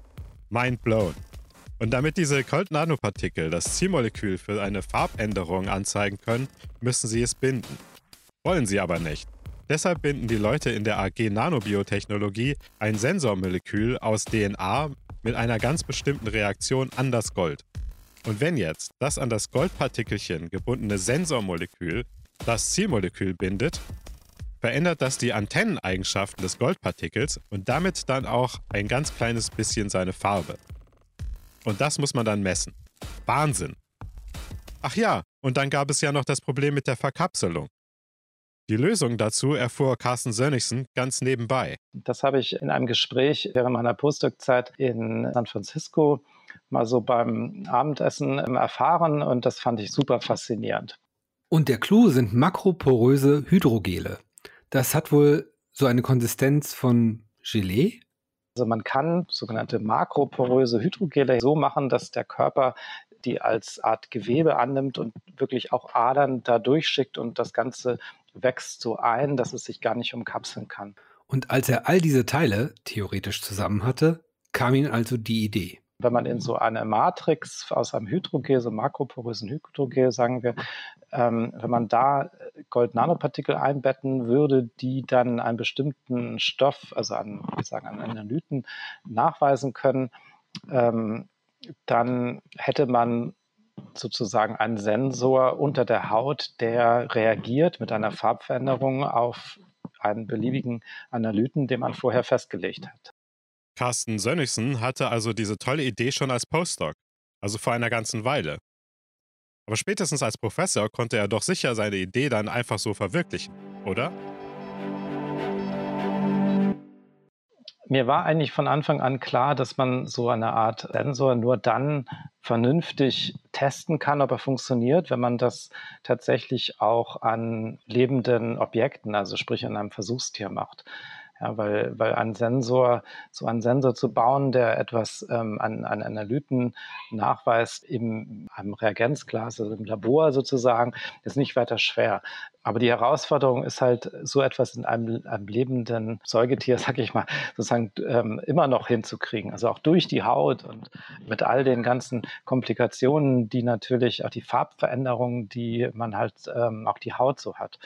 Mind blown. Und damit diese Gold-Nanopartikel das Zielmolekül für eine Farbänderung anzeigen können, müssen sie es binden. Wollen sie aber nicht. Deshalb binden die Leute in der A G Nanobiotechnologie ein Sensormolekül aus D N A mit einer ganz bestimmten Reaktion an das Gold. Und wenn jetzt das an das Goldpartikelchen gebundene Sensormolekül das Zielmolekül bindet, verändert das die Antenneneigenschaften des Goldpartikels und damit dann auch ein ganz kleines bisschen seine Farbe. Und das muss man dann messen. Wahnsinn! Ach ja, und dann gab es ja noch das Problem mit der Verkapselung. Die Lösung dazu erfuhr Carsten Sönnigsen ganz nebenbei. Das habe ich in einem Gespräch während meiner Postdoc-Zeit in San Francisco mal so beim Abendessen erfahren und das fand ich super faszinierend. Und der Clou sind makroporöse Hydrogele. Das hat wohl so eine Konsistenz von Gelee? Also man kann sogenannte makroporöse Hydrogele so machen, dass der Körper die als Art Gewebe annimmt und wirklich auch Adern da durchschickt und das Ganze wächst so ein, dass es sich gar nicht umkapseln kann. Und als er all diese Teile theoretisch zusammen hatte, kam ihm also die Idee. Wenn man in so eine Matrix aus einem Hydrogel, so einem makroporösen Hydrogel, sagen wir, ähm, wenn man da Gold-Nanopartikel einbetten würde, die dann einen bestimmten Stoff, also an, wir sagen, an Analyten nachweisen können, ähm, dann hätte man sozusagen einen Sensor unter der Haut, der reagiert mit einer Farbveränderung auf einen beliebigen Analyten, den man vorher festgelegt hat. Carsten Sönnigsen hatte also diese tolle Idee schon als Postdoc, also vor einer ganzen Weile. Aber spätestens als Professor konnte er doch sicher seine Idee dann einfach so verwirklichen, oder? Mir war eigentlich von Anfang an klar, dass man so eine Art Sensor nur dann vernünftig testen kann, ob er funktioniert, wenn man das tatsächlich auch an lebenden Objekten, also sprich an einem Versuchstier macht. Ja, weil, weil ein Sensor, so einen Sensor zu bauen, der etwas ähm, an, an Analyten nachweist in einem Reagenzglas, also im Labor sozusagen, ist nicht weiter schwer. Aber die Herausforderung ist halt, so etwas in einem, einem lebenden Säugetier, sag ich mal, sozusagen ähm, immer noch hinzukriegen. Also auch durch die Haut und mit all den ganzen Komplikationen, die natürlich auch die Farbveränderungen, die man halt ähm, auch die Haut so hat.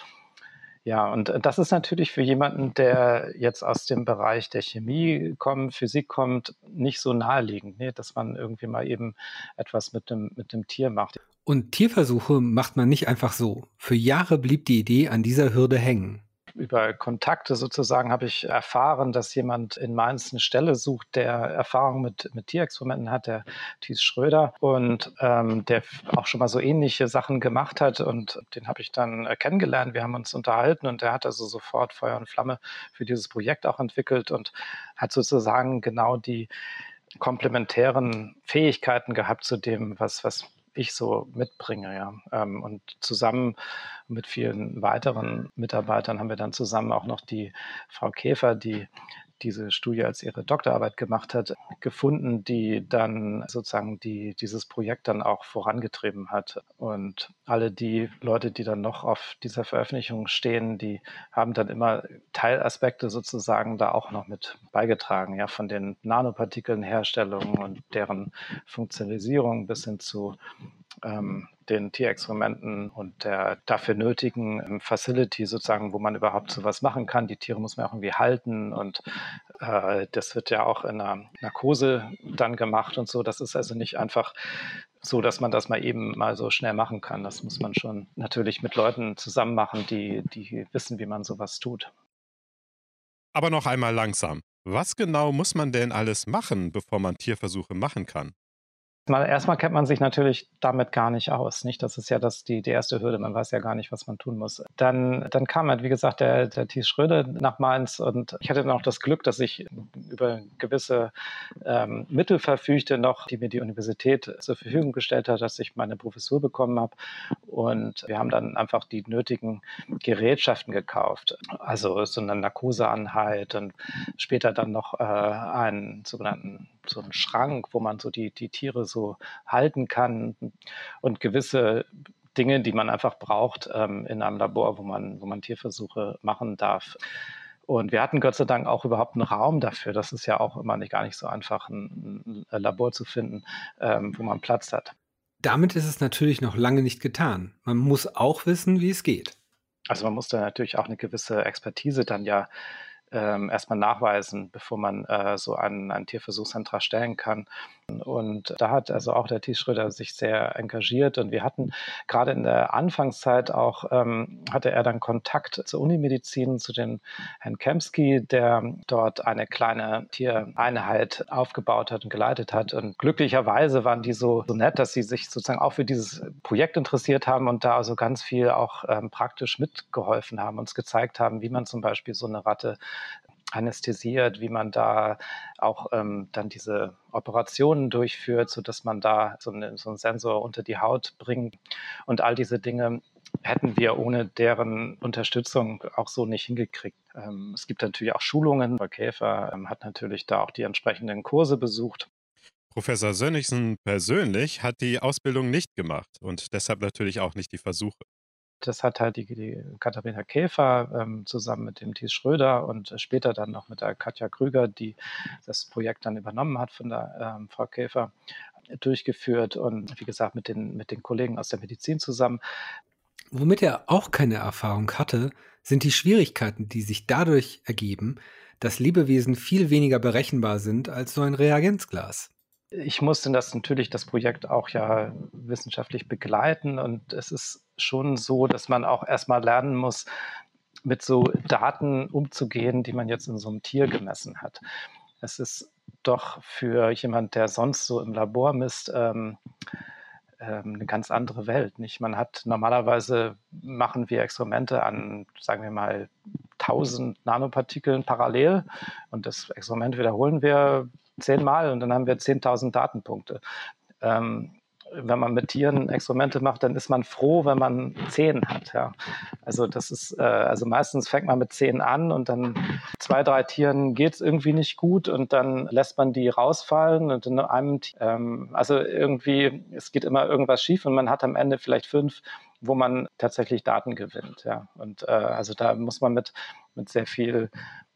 Ja, und das ist natürlich für jemanden, der jetzt aus dem Bereich der Chemie kommt, Physik kommt, nicht so naheliegend, ne? Dass man irgendwie mal eben etwas mit dem, mit dem Tier macht. Und Tierversuche macht man nicht einfach so. Für Jahre blieb die Idee an dieser Hürde hängen. Über Kontakte sozusagen habe ich erfahren, dass jemand in Mainz eine Stelle sucht, der Erfahrung mit, mit Tierexperimenten hat, der Thies Schröder, und ähm, der auch schon mal so ähnliche Sachen gemacht hat. Und den habe ich dann äh, kennengelernt. Wir haben uns unterhalten und der hat also sofort Feuer und Flamme für dieses Projekt auch entwickelt und hat sozusagen genau die komplementären Fähigkeiten gehabt zu dem, was, was ich so mitbringe, ja. Und zusammen mit vielen weiteren Mitarbeitern haben wir dann zusammen auch noch die Frau Käfer, die diese Studie als ihre Doktorarbeit gemacht hat, gefunden, die dann sozusagen die, dieses Projekt dann auch vorangetrieben hat. Und alle die Leute, die dann noch auf dieser Veröffentlichung stehen, die haben dann immer Teilaspekte sozusagen da auch noch mit beigetragen, ja, von den Nanopartikeln-Herstellungen und deren Funktionalisierung bis hin zu ähm, den Tierexperimenten und der dafür nötigen ähm, Facility sozusagen, wo man überhaupt sowas machen kann. Die Tiere muss man auch irgendwie halten und äh, das wird ja auch in einer Narkose dann gemacht und so. Das ist also nicht einfach so, dass man das mal eben mal so schnell machen kann. Das muss man schon natürlich mit Leuten zusammen machen, die, die wissen, wie man sowas tut. Aber noch einmal langsam. Was genau muss man denn alles machen, bevor man Tierversuche machen kann? Mal, erstmal kennt man sich natürlich damit gar nicht aus, nicht? Das ist ja das, die, die erste Hürde. Man weiß ja gar nicht, was man tun muss. Dann, dann kam halt, wie gesagt, der, der Thies Schröder nach Mainz und ich hatte dann auch das Glück, dass ich über gewisse ähm, Mittel verfügte noch, die mir die Universität zur Verfügung gestellt hat, dass ich meine Professur bekommen habe. Und wir haben dann einfach die nötigen Gerätschaften gekauft. Also so eine Narkoseanheit und später dann noch äh, einen sogenannten so einen Schrank, wo man so die, die Tiere so halten kann und gewisse Dinge, die man einfach braucht ähm, in einem Labor, wo man, wo man Tierversuche machen darf. Und wir hatten Gott sei Dank auch überhaupt einen Raum dafür. Das ist ja auch immer nicht, gar nicht so einfach, ein, ein Labor zu finden, ähm, wo man Platz hat. Damit ist es natürlich noch lange nicht getan. Man muss auch wissen, wie es geht. Also man muss da natürlich auch eine gewisse Expertise dann ja ähm, erstmal nachweisen, bevor man äh, so einen, einen Tierversuchsantrag stellen kann. Und da hat also auch der Thies Schröder sich sehr engagiert und wir hatten gerade in der Anfangszeit auch, ähm, hatte er dann Kontakt zur Unimedizin, zu den Herrn Kemsky, der dort eine kleine Tiereinheit aufgebaut hat und geleitet hat. Und glücklicherweise waren die so, so nett, dass sie sich sozusagen auch für dieses Projekt interessiert haben und da also ganz viel auch ähm, praktisch mitgeholfen haben, uns gezeigt haben, wie man zum Beispiel so eine Ratte anästhesiert, wie man da auch ähm, dann diese Operationen durchführt, sodass man da so, eine, so einen Sensor unter die Haut bringt. Und all diese Dinge hätten wir ohne deren Unterstützung auch so nicht hingekriegt. Ähm, es gibt natürlich auch Schulungen. Frau Käfer ähm, hat natürlich da auch die entsprechenden Kurse besucht. Professor Sönnigsen persönlich hat die Ausbildung nicht gemacht und deshalb natürlich auch nicht die Versuche. Das hat halt die, die Katharina Käfer ähm, zusammen mit dem Thies Schröder und äh, später dann noch mit der Katja Krüger, die das Projekt dann übernommen hat von der ähm, Frau Käfer, durchgeführt und wie gesagt mit den, mit den Kollegen aus der Medizin zusammen. Womit er auch keine Erfahrung hatte, sind die Schwierigkeiten, die sich dadurch ergeben, dass Lebewesen viel weniger berechenbar sind als so ein Reagenzglas. Ich musste das natürlich das Projekt auch ja wissenschaftlich begleiten und es ist schon so, dass man auch erstmal lernen muss, mit so Daten umzugehen, die man jetzt in so einem Tier gemessen hat. Es ist doch für jemand, der sonst so im Labor misst, ähm, ähm, eine ganz andere Welt. Nicht? Man hat normalerweise machen wir Experimente an, sagen wir mal, tausend Nanopartikeln parallel und das Experiment wiederholen wir zehnmal und dann haben wir zehntausend Datenpunkte. Ähm, wenn man mit Tieren Experimente macht, dann ist man froh, wenn man zehn hat. Ja. Also das ist, äh, also meistens fängt man mit zehn an und dann zwei, drei Tieren geht es irgendwie nicht gut und dann lässt man die rausfallen und in einem, ähm, also irgendwie, es geht immer irgendwas schief und man hat am Ende vielleicht fünf, wo man tatsächlich Daten gewinnt. Ja. Und äh, also da muss man mit, mit sehr viel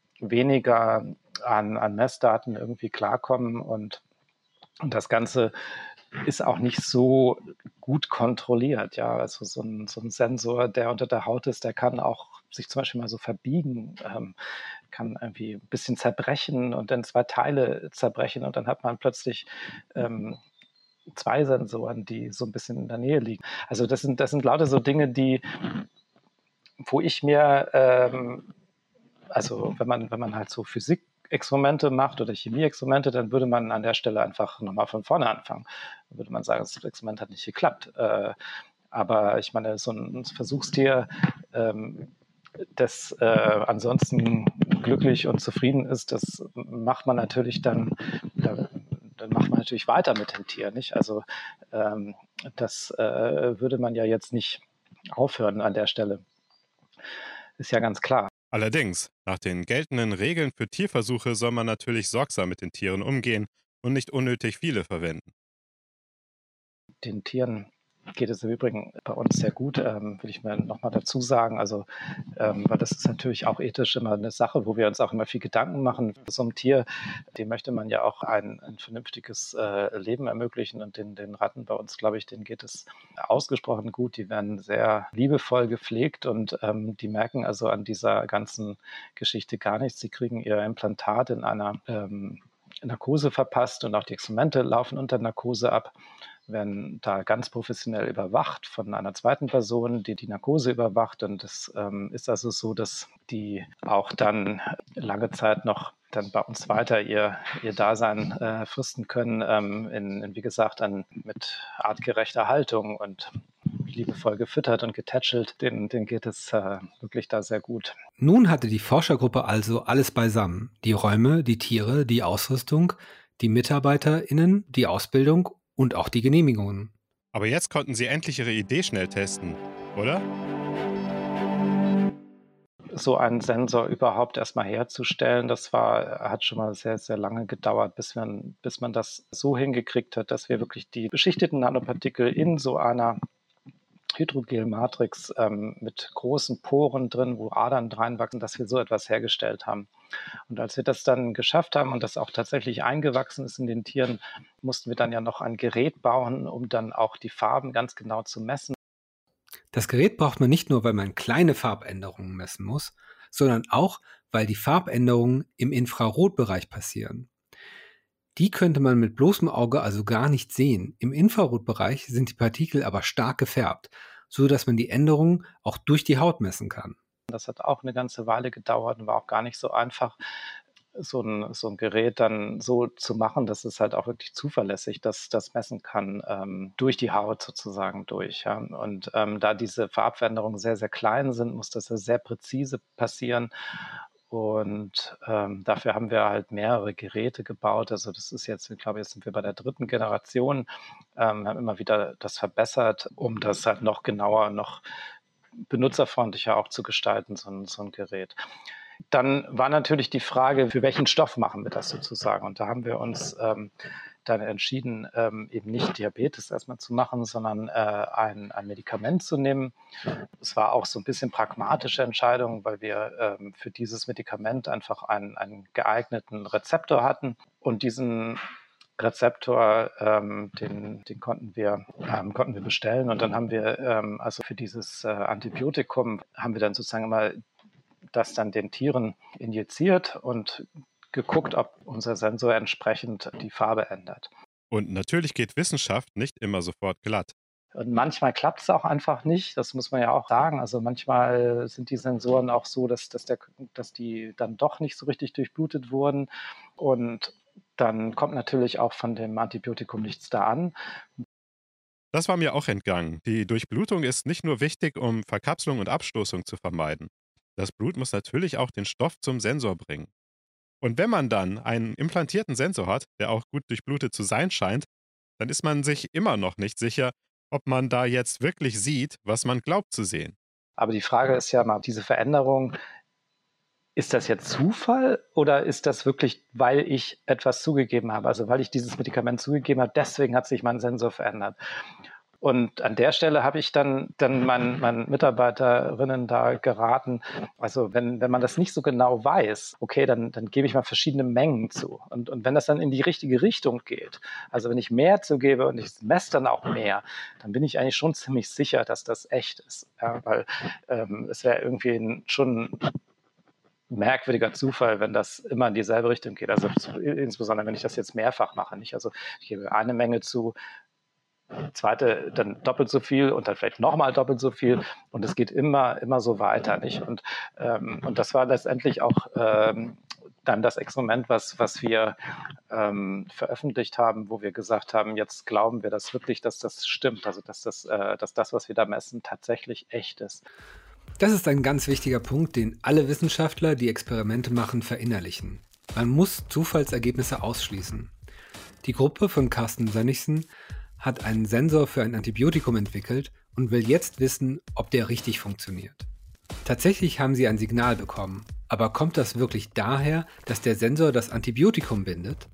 weniger an, an Messdaten irgendwie klarkommen und, und das Ganze ist auch nicht so gut kontrolliert. Ja, also so ein, so ein Sensor, der unter der Haut ist, der kann auch sich zum Beispiel mal so verbiegen, ähm, kann irgendwie ein bisschen zerbrechen und dann zwei Teile zerbrechen und dann hat man plötzlich ähm, zwei Sensoren, die so ein bisschen in der Nähe liegen. Also das sind, das sind lauter so Dinge, die, wo ich mir, ähm, also wenn man, wenn man halt so Physik Experimente macht oder Chemieexperimente, dann würde man an der Stelle einfach nochmal von vorne anfangen. Dann würde man sagen, das Experiment hat nicht geklappt. Äh, aber ich meine, so ein Versuchstier, ähm, das äh, ansonsten glücklich und zufrieden ist, das macht man natürlich dann, da, dann macht man natürlich weiter mit dem Tier, nicht? Also ähm, das äh, würde man ja jetzt nicht aufhören an der Stelle. Ist ja ganz klar. Allerdings, nach den geltenden Regeln für Tierversuche soll man natürlich sorgsam mit den Tieren umgehen und nicht unnötig viele verwenden. Den Tieren geht es im Übrigen bei uns sehr gut, ähm, will ich mir nochmal dazu sagen. Also, ähm, weil das ist natürlich auch ethisch immer eine Sache, wo wir uns auch immer viel Gedanken machen. So einem Tier, dem möchte man ja auch ein, ein vernünftiges äh, Leben ermöglichen. Und den, den Ratten bei uns, glaube ich, denen geht es ausgesprochen gut. Die werden sehr liebevoll gepflegt und ähm, die merken also an dieser ganzen Geschichte gar nichts. Sie kriegen ihr Implantat in einer ähm, Narkose verpasst und auch die Experimente laufen unter Narkose ab. werden da ganz professionell überwacht von einer zweiten Person, die die Narkose überwacht. Und es ähm, ist also so, dass die auch dann lange Zeit noch dann bei uns weiter ihr, ihr Dasein äh, fristen können, ähm, in, in, wie gesagt, an, mit artgerechter Haltung und liebevoll gefüttert und getätschelt. Denen, denen geht es äh, wirklich da sehr gut. Nun hatte die Forschergruppe also alles beisammen. Die Räume, die Tiere, die Ausrüstung, die MitarbeiterInnen, die Ausbildung und auch die Genehmigungen. Aber jetzt konnten sie endlich ihre Idee schnell testen, oder? So einen Sensor überhaupt erstmal herzustellen, das war, hat schon mal sehr, sehr lange gedauert, bis man, bis man das so hingekriegt hat, dass wir wirklich die beschichteten Nanopartikel in so einer Hydrogelmatrix ähm, mit großen Poren drin, wo Adern reinwachsen, dass wir so etwas hergestellt haben. Und als wir das dann geschafft haben und das auch tatsächlich eingewachsen ist in den Tieren, mussten wir dann ja noch ein Gerät bauen, um dann auch die Farben ganz genau zu messen. Das Gerät braucht man nicht nur, weil man kleine Farbänderungen messen muss, sondern auch, weil die Farbänderungen im Infrarotbereich passieren. Die könnte man mit bloßem Auge also gar nicht sehen. Im Infrarotbereich sind die Partikel aber stark gefärbt, so dass man die Änderungen auch durch die Haut messen kann. Das hat auch eine ganze Weile gedauert und war auch gar nicht so einfach, so ein, so ein Gerät dann so zu machen, dass es halt auch wirklich zuverlässig das, das messen kann, ähm, durch die Haut sozusagen durch. Ja. Und ähm, da diese Farbveränderungen sehr, sehr klein sind, muss das ja sehr präzise passieren. Und ähm, dafür haben wir halt mehrere Geräte gebaut. Also das ist jetzt, ich glaube, jetzt sind wir bei der dritten Generation, ähm, haben immer wieder das verbessert, um das halt noch genauer, noch benutzerfreundlicher auch zu gestalten, so ein, so ein Gerät. Dann war natürlich die Frage, für welchen Stoff machen wir das sozusagen? Und da haben wir uns ähm, dann entschieden, ähm, eben nicht Diabetes erstmal zu machen, sondern äh, ein, ein Medikament zu nehmen. Es war auch so ein bisschen pragmatische Entscheidung, weil wir ähm, für dieses Medikament einfach einen, einen geeigneten Rezeptor hatten. Und diesen Rezeptor, ähm, den, den konnten wir, ähm, konnten wir bestellen. Und dann haben wir, ähm, also für dieses äh, Antibiotikum, haben wir dann sozusagen immer das dann den Tieren injiziert und geguckt, ob unser Sensor entsprechend die Farbe ändert. Und natürlich geht Wissenschaft nicht immer sofort glatt. Und manchmal klappt es auch einfach nicht, das muss man ja auch sagen. Also manchmal sind die Sensoren auch so, dass, dass, der, dass die dann doch nicht so richtig durchblutet wurden. Und dann kommt natürlich auch von dem Antibiotikum nichts da an. Das war mir auch entgangen. Die Durchblutung ist nicht nur wichtig, um Verkapselung und Abstoßung zu vermeiden. Das Blut muss natürlich auch den Stoff zum Sensor bringen. Und wenn man dann einen implantierten Sensor hat, der auch gut durchblutet zu sein scheint, dann ist man sich immer noch nicht sicher, ob man da jetzt wirklich sieht, was man glaubt zu sehen. Aber die Frage ist ja mal, diese Veränderung, ist das jetzt Zufall oder ist das wirklich, weil ich etwas zugegeben habe? Also weil ich dieses Medikament zugegeben habe, deswegen hat sich mein Sensor verändert. Und an der Stelle habe ich dann, dann meinen, meinen Mitarbeiterinnen da geraten, also wenn, wenn man das nicht so genau weiß, okay, dann, dann gebe ich mal verschiedene Mengen zu. Und, und wenn das dann in die richtige Richtung geht, also wenn ich mehr zugebe und ich messe dann auch mehr, dann bin ich eigentlich schon ziemlich sicher, dass das echt ist. Ja, weil ähm, es wäre irgendwie ein, schon merkwürdiger Zufall, wenn das immer in dieselbe Richtung geht. Also insbesondere, wenn ich das jetzt mehrfach mache. Nicht? Also ich gebe eine Menge zu, zweite dann doppelt so viel und dann vielleicht nochmal doppelt so viel und es geht immer, immer so weiter. Nicht? Und, ähm, und das war letztendlich auch ähm, dann das Experiment, was, was wir ähm, veröffentlicht haben, wo wir gesagt haben, jetzt glauben wir das wirklich, dass das stimmt, also dass das, äh, dass das, was wir da messen, tatsächlich echt ist. Das ist ein ganz wichtiger Punkt, den alle Wissenschaftler, die Experimente machen, verinnerlichen. Man muss Zufallsergebnisse ausschließen. Die Gruppe von Carsten Sönnigsen hat einen Sensor für ein Antibiotikum entwickelt und will jetzt wissen, ob der richtig funktioniert. Tatsächlich haben sie ein Signal bekommen, aber kommt das wirklich daher, dass der Sensor das Antibiotikum bindet?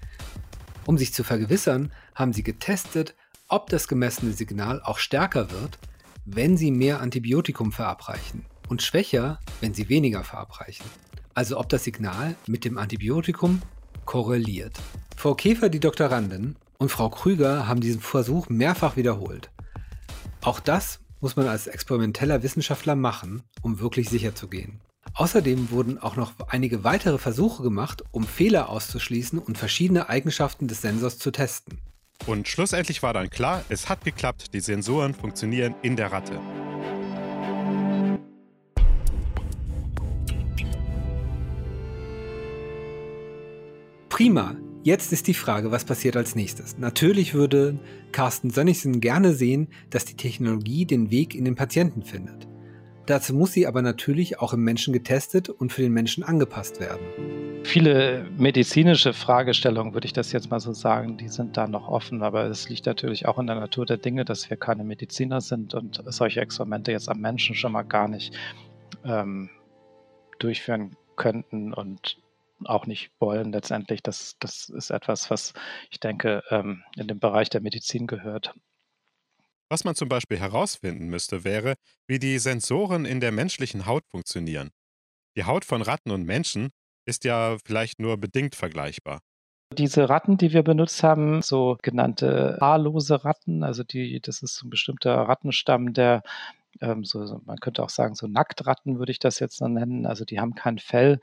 Um sich zu vergewissern, haben sie getestet, ob das gemessene Signal auch stärker wird, wenn sie mehr Antibiotikum verabreichen und schwächer, wenn sie weniger verabreichen. Also ob das Signal mit dem Antibiotikum korreliert. Frau Käfer, die Doktorandin, und Frau Krüger haben diesen Versuch mehrfach wiederholt. Auch das muss man als experimenteller Wissenschaftler machen, um wirklich sicher zu gehen. Außerdem wurden auch noch einige weitere Versuche gemacht, um Fehler auszuschließen und verschiedene Eigenschaften des Sensors zu testen. Und schlussendlich war dann klar, es hat geklappt, die Sensoren funktionieren in der Ratte. Prima. Jetzt ist die Frage, was passiert als nächstes? Natürlich würde Carsten Sönnigsen gerne sehen, dass die Technologie den Weg in den Patienten findet. Dazu muss sie aber natürlich auch im Menschen getestet und für den Menschen angepasst werden. Viele medizinische Fragestellungen, würde ich das jetzt mal so sagen, die sind da noch offen, aber es liegt natürlich auch in der Natur der Dinge, dass wir keine Mediziner sind und solche Experimente jetzt am Menschen schon mal gar nicht ähm, durchführen könnten und auch nicht wollen letztendlich. Das, das ist etwas, was ich denke, ähm, in den Bereich der Medizin gehört. Was man zum Beispiel herausfinden müsste, wäre, wie die Sensoren in der menschlichen Haut funktionieren. Die Haut von Ratten und Menschen ist ja vielleicht nur bedingt vergleichbar. Diese Ratten, die wir benutzt haben, so genannte haarlose Ratten, also die, das ist so ein bestimmter Rattenstamm, der ähm, so, so, man könnte auch sagen, so Nacktratten würde ich das jetzt so nennen, also die haben kein Fell.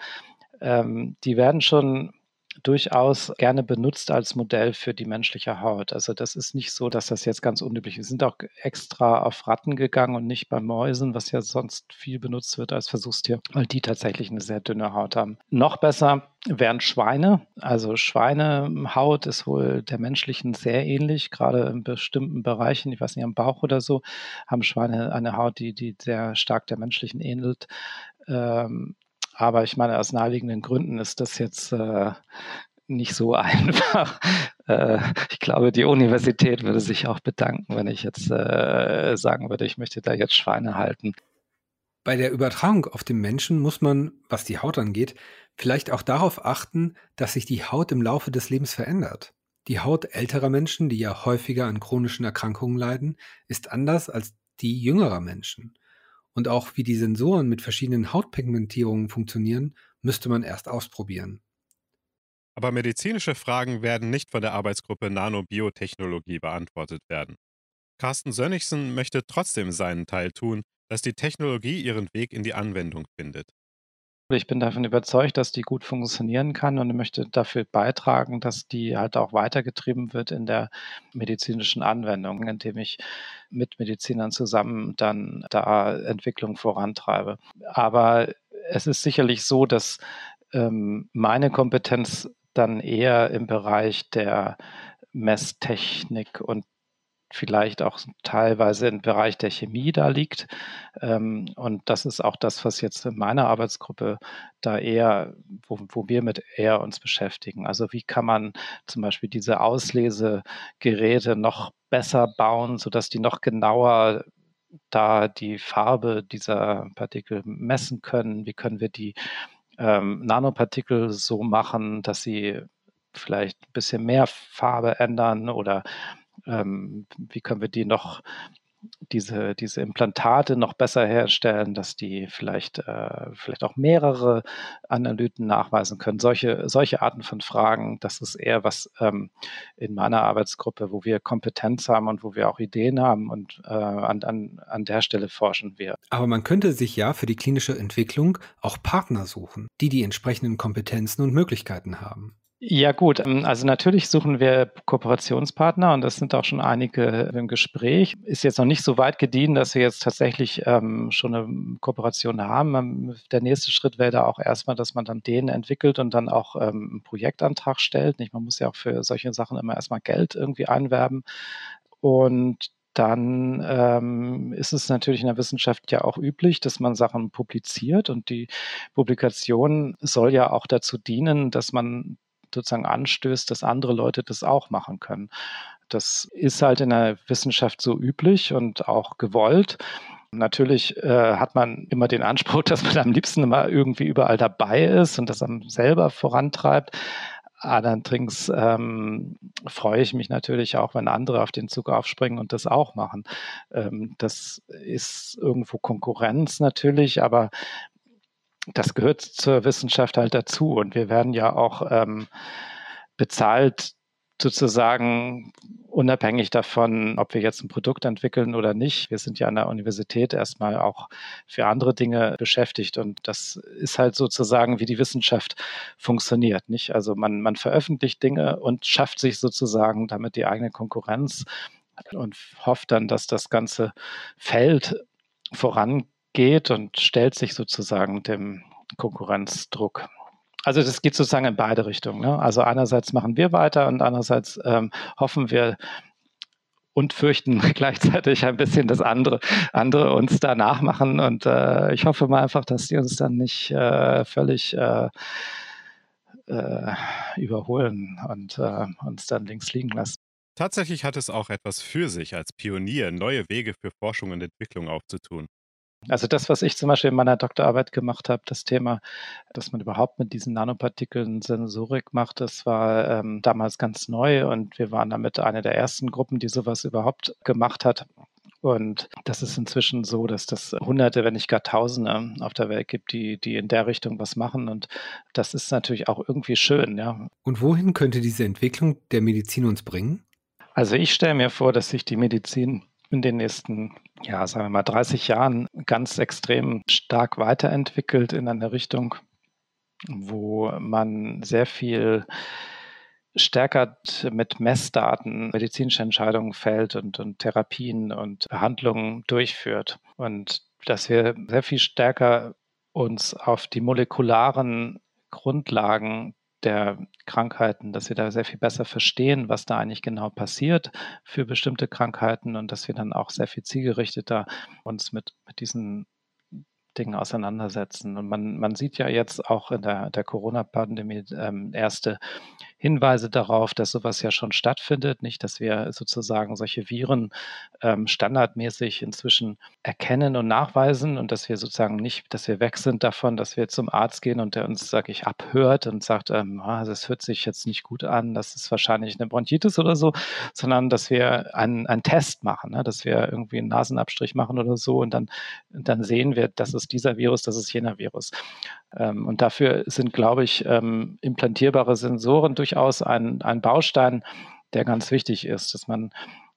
Ähm, die werden schon durchaus gerne benutzt als Modell für die menschliche Haut. Also das ist nicht so, dass das jetzt ganz unüblich ist. Wir sind auch extra auf Ratten gegangen und nicht bei Mäusen, was ja sonst viel benutzt wird als Versuchstier, weil die tatsächlich eine sehr dünne Haut haben. Noch besser wären Schweine. Also Schweinehaut ist wohl der menschlichen sehr ähnlich, gerade in bestimmten Bereichen, ich weiß nicht, am Bauch oder so, haben Schweine eine Haut, die, die sehr stark der menschlichen ähnelt. Ähm, Aber ich meine, aus naheliegenden Gründen ist das jetzt äh, nicht so einfach. Äh, ich glaube, die Universität würde sich auch bedanken, wenn ich jetzt äh, sagen würde, ich möchte da jetzt Schweine halten. Bei der Übertragung auf den Menschen muss man, was die Haut angeht, vielleicht auch darauf achten, dass sich die Haut im Laufe des Lebens verändert. Die Haut älterer Menschen, die ja häufiger an chronischen Erkrankungen leiden, ist anders als die jüngerer Menschen. Und auch wie die Sensoren mit verschiedenen Hautpigmentierungen funktionieren, müsste man erst ausprobieren. Aber medizinische Fragen werden nicht von der Arbeitsgruppe Nanobiotechnologie beantwortet werden. Carsten Sönnigsen möchte trotzdem seinen Teil tun, dass die Technologie ihren Weg in die Anwendung findet. Ich bin davon überzeugt, dass die gut funktionieren kann und möchte dafür beitragen, dass die halt auch weitergetrieben wird in der medizinischen Anwendung, indem ich mit Medizinern zusammen dann da Entwicklung vorantreibe. Aber es ist sicherlich so, dass ähm, meine Kompetenz dann eher im Bereich der Messtechnik und vielleicht auch teilweise im Bereich der Chemie da liegt. Ähm, und das ist auch das, was jetzt in meiner Arbeitsgruppe da eher, wo, wo wir mit eher uns beschäftigen. Also wie kann man zum Beispiel diese Auslesegeräte noch besser bauen, sodass die noch genauer da die Farbe dieser Partikel messen können? Wie können wir die ähm, Nanopartikel so machen, dass sie vielleicht ein bisschen mehr Farbe ändern oder ähm, wie können wir die noch, diese, diese Implantate noch besser herstellen, dass die vielleicht, äh, vielleicht auch mehrere Analyten nachweisen können. Solche, solche Arten von Fragen, das ist eher was ähm, in meiner Arbeitsgruppe, wo wir Kompetenz haben und wo wir auch Ideen haben und äh, an, an, an der Stelle forschen wir. Aber man könnte sich ja für die klinische Entwicklung auch Partner suchen, die die entsprechenden Kompetenzen und Möglichkeiten haben. Ja gut, also natürlich suchen wir Kooperationspartner und das sind auch schon einige im Gespräch. Ist jetzt noch nicht so weit gediehen, dass wir jetzt tatsächlich ähm, schon eine Kooperation haben. Der nächste Schritt wäre da auch erstmal, dass man dann den entwickelt und dann auch ähm, einen Projektantrag stellt. Nicht? Man muss ja auch für solche Sachen immer erstmal Geld irgendwie einwerben. Und dann ähm, ist es natürlich in der Wissenschaft ja auch üblich, dass man Sachen publiziert und die Publikation soll ja auch dazu dienen, dass man sozusagen anstößt, dass andere Leute das auch machen können. Das ist halt in der Wissenschaft so üblich und auch gewollt. Natürlich äh, hat man immer den Anspruch, dass man am liebsten immer irgendwie überall dabei ist und das am selber vorantreibt. Allerdings ähm, freue ich mich natürlich auch, wenn andere auf den Zug aufspringen und das auch machen. Ähm, das ist irgendwo Konkurrenz natürlich, aber das gehört zur Wissenschaft halt dazu und wir werden ja auch ähm, bezahlt sozusagen unabhängig davon, ob wir jetzt ein Produkt entwickeln oder nicht. Wir sind ja an der Universität erstmal auch für andere Dinge beschäftigt und das ist halt sozusagen, wie die Wissenschaft funktioniert, nicht? Also man, man veröffentlicht Dinge und schafft sich sozusagen damit die eigene Konkurrenz und hofft dann, dass das ganze Feld vorangeht und stellt sich sozusagen dem Konkurrenzdruck. Also das geht sozusagen in beide Richtungen, ne? Also einerseits machen wir weiter und andererseits ähm, hoffen wir und fürchten gleichzeitig ein bisschen, dass andere, andere uns da nachmachen. Und äh, ich hoffe mal einfach, dass die uns dann nicht äh, völlig äh, äh, überholen und äh, uns dann links liegen lassen. Tatsächlich hat es auch etwas für sich, als Pionier neue Wege für Forschung und Entwicklung aufzutun. Also das, was ich zum Beispiel in meiner Doktorarbeit gemacht habe, das Thema, dass man überhaupt mit diesen Nanopartikeln Sensorik macht, das war ähm, damals ganz neu und wir waren damit eine der ersten Gruppen, die sowas überhaupt gemacht hat. Und das ist inzwischen so, dass das Hunderte, wenn nicht gar Tausende auf der Welt gibt, die, die in der Richtung was machen. Und das ist natürlich auch irgendwie schön, ja. Und wohin könnte diese Entwicklung der Medizin uns bringen? Also ich stelle mir vor, dass sich die Medizin in den nächsten, ja, sagen wir mal, dreißig Jahren ganz extrem stark weiterentwickelt in eine Richtung, wo man sehr viel stärker mit Messdaten medizinische Entscheidungen fällt und, und Therapien und Behandlungen durchführt. Und dass wir sehr viel stärker uns auf die molekularen Grundlagen der Krankheiten, dass wir da sehr viel besser verstehen, was da eigentlich genau passiert für bestimmte Krankheiten und dass wir dann auch sehr viel zielgerichteter uns mit, mit diesen Dingen auseinandersetzen. Und man, man sieht ja jetzt auch in der, der Corona-Pandemie ähm, erste Hinweise darauf, dass sowas ja schon stattfindet, nicht, dass wir sozusagen solche Viren ähm, standardmäßig inzwischen erkennen und nachweisen und dass wir sozusagen nicht, dass wir weg sind davon, dass wir zum Arzt gehen und der uns, sage ich, abhört und sagt, ähm, ah, das hört sich jetzt nicht gut an, das ist wahrscheinlich eine Bronchitis oder so, sondern dass wir einen, einen Test machen, ne? Dass wir irgendwie einen Nasenabstrich machen oder so und dann, dann sehen wir, das ist dieser Virus, das ist jener Virus. Ähm, und dafür sind, glaube ich, ähm, implantierbare Sensoren durchaus ein, ein Baustein, der ganz wichtig ist, dass man,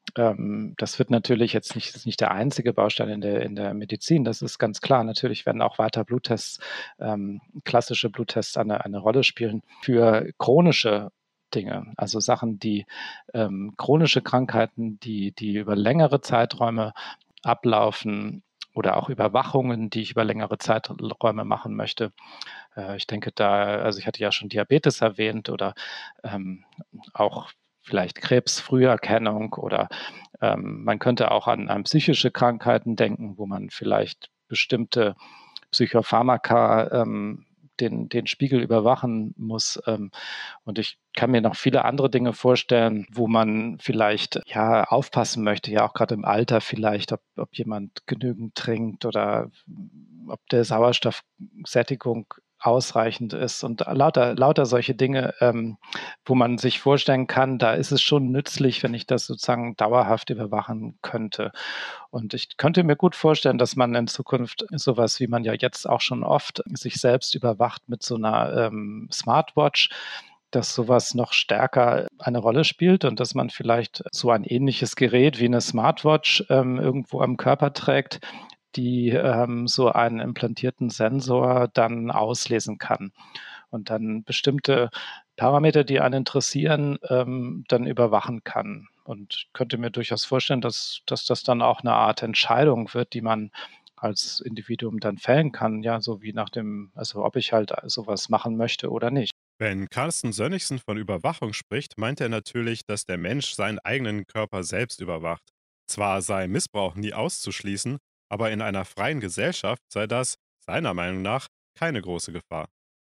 ähm, das wird natürlich jetzt nicht, ist nicht der einzige Baustein in der, in der Medizin, das ist ganz klar. Natürlich werden auch weiter Bluttests, ähm, klassische Bluttests eine, eine Rolle spielen für chronische Dinge, also Sachen, die ähm, chronische Krankheiten, die, die über längere Zeiträume ablaufen, oder auch Überwachungen, die ich über längere Zeiträume machen möchte. Äh, ich denke da, also ich hatte ja schon Diabetes erwähnt oder ähm, auch vielleicht Krebsfrüherkennung oder ähm, man könnte auch an, an psychische Krankheiten denken, wo man vielleicht bestimmte Psychopharmaka ähm, den, den Spiegel überwachen muss. Ähm, und ich kann mir noch viele andere Dinge vorstellen, wo man vielleicht ja aufpassen möchte, ja auch gerade im Alter vielleicht, ob, ob jemand genügend trinkt oder ob der Sauerstoffsättigung ausreichend ist und lauter, lauter solche Dinge, ähm, wo man sich vorstellen kann, da ist es schon nützlich, wenn ich das sozusagen dauerhaft überwachen könnte. Und ich könnte mir gut vorstellen, dass man in Zukunft sowas, wie man ja jetzt auch schon oft sich selbst überwacht mit so einer ähm, Smartwatch, dass sowas noch stärker eine Rolle spielt und dass man vielleicht so ein ähnliches Gerät wie eine Smartwatch ähm, irgendwo am Körper trägt, die ähm, so einen implantierten Sensor dann auslesen kann und dann bestimmte Parameter, die einen interessieren, ähm, dann überwachen kann. Und ich könnte mir durchaus vorstellen, dass, dass das dann auch eine Art Entscheidung wird, die man als Individuum dann fällen kann, ja, so wie nach dem, also ob ich halt sowas machen möchte oder nicht. Wenn Carsten Sönnigsen von Überwachung spricht, meint er natürlich, dass der Mensch seinen eigenen Körper selbst überwacht. Zwar sei Missbrauch nie auszuschließen, aber in einer freien Gesellschaft sei das, seiner Meinung nach, keine große Gefahr.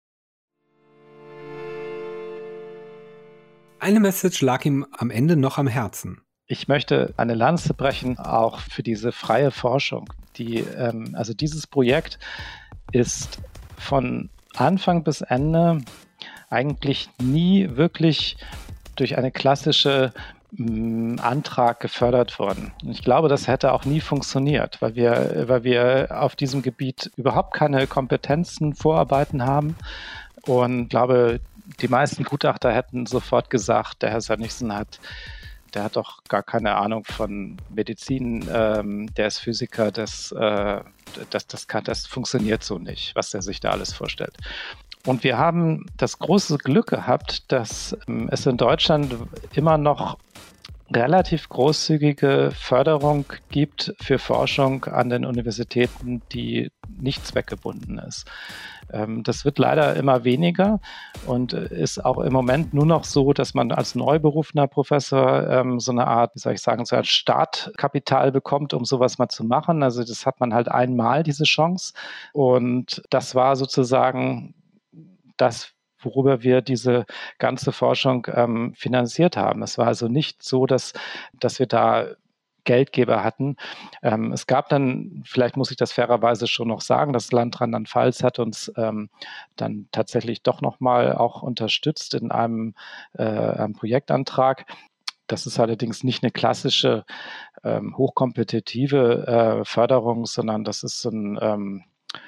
Eine Message lag ihm am Ende noch am Herzen. Ich möchte eine Lanze brechen, auch für diese freie Forschung. Die, ähm, also dieses Projekt ist von Anfang bis Ende eigentlich nie wirklich durch eine klassische Antrag gefördert worden. Ich glaube, das hätte auch nie funktioniert, weil wir, weil wir auf diesem Gebiet überhaupt keine Kompetenzen, Vorarbeiten haben und glaube, die meisten Gutachter hätten sofort gesagt, der Herr Sönnigsen hat, der hat doch gar keine Ahnung von Medizin, ähm, der ist Physiker, das, äh, das, das, kann, das funktioniert so nicht, was er sich da alles vorstellt. Und wir haben das große Glück gehabt, dass ähm, es in Deutschland immer noch relativ großzügige Förderung gibt für Forschung an den Universitäten, die nicht zweckgebunden ist. Ähm, das wird leider immer weniger und ist auch im Moment nur noch so, dass man als neu berufener Professor ähm, so eine Art, wie soll ich sagen, so ein Startkapital bekommt, um sowas mal zu machen. Also das hat man halt einmal, diese Chance. Und das war sozusagen das, worüber wir diese ganze Forschung ähm, finanziert haben. Es war also nicht so, dass, dass wir da Geldgeber hatten. Ähm, es gab dann, vielleicht muss ich das fairerweise schon noch sagen, das Land Rheinland-Pfalz hat uns ähm, dann tatsächlich doch nochmal auch unterstützt in einem, äh, einem Projektantrag. Das ist allerdings nicht eine klassische ähm, hochkompetitive äh, Förderung, sondern das ist ein ähm,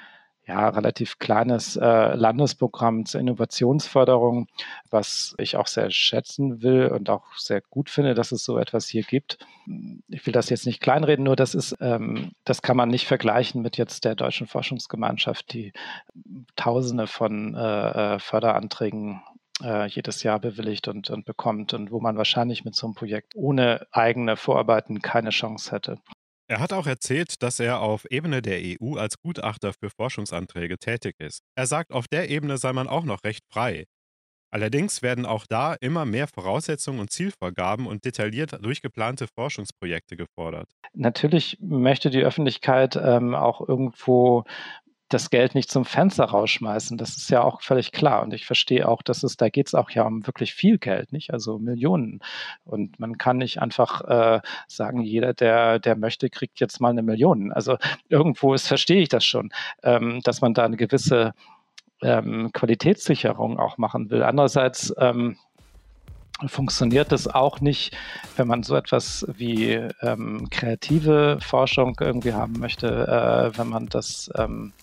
ja, relativ kleines äh, Landesprogramm zur Innovationsförderung, was ich auch sehr schätzen will und auch sehr gut finde, dass es so etwas hier gibt. Ich will das jetzt nicht kleinreden, nur das ist, ähm, das kann man nicht vergleichen mit jetzt der Deutschen Forschungsgemeinschaft, die Tausende von äh, Förderanträgen äh, jedes Jahr bewilligt und, und bekommt und wo man wahrscheinlich mit so einem Projekt ohne eigene Vorarbeiten keine Chance hätte. Er hat auch erzählt, dass er auf Ebene der E U als Gutachter für Forschungsanträge tätig ist. Er sagt, auf der Ebene sei man auch noch recht frei. Allerdings werden auch da immer mehr Voraussetzungen und Zielvorgaben und detailliert durchgeplante Forschungsprojekte gefordert. Natürlich möchte die Öffentlichkeit ähm, auch irgendwo das Geld nicht zum Fenster rausschmeißen. Das ist ja auch völlig klar. Und ich verstehe auch, dass es, da geht es auch ja um wirklich viel Geld, nicht? Also Millionen. Und man kann nicht einfach äh, sagen, jeder, der, der möchte, kriegt jetzt mal eine Million. Also irgendwo ist, verstehe ich das schon, ähm, dass man da eine gewisse ähm, Qualitätssicherung auch machen will. Andererseits ähm, funktioniert das auch nicht, wenn man so etwas wie ähm, kreative Forschung irgendwie haben möchte, äh, wenn man das ähm,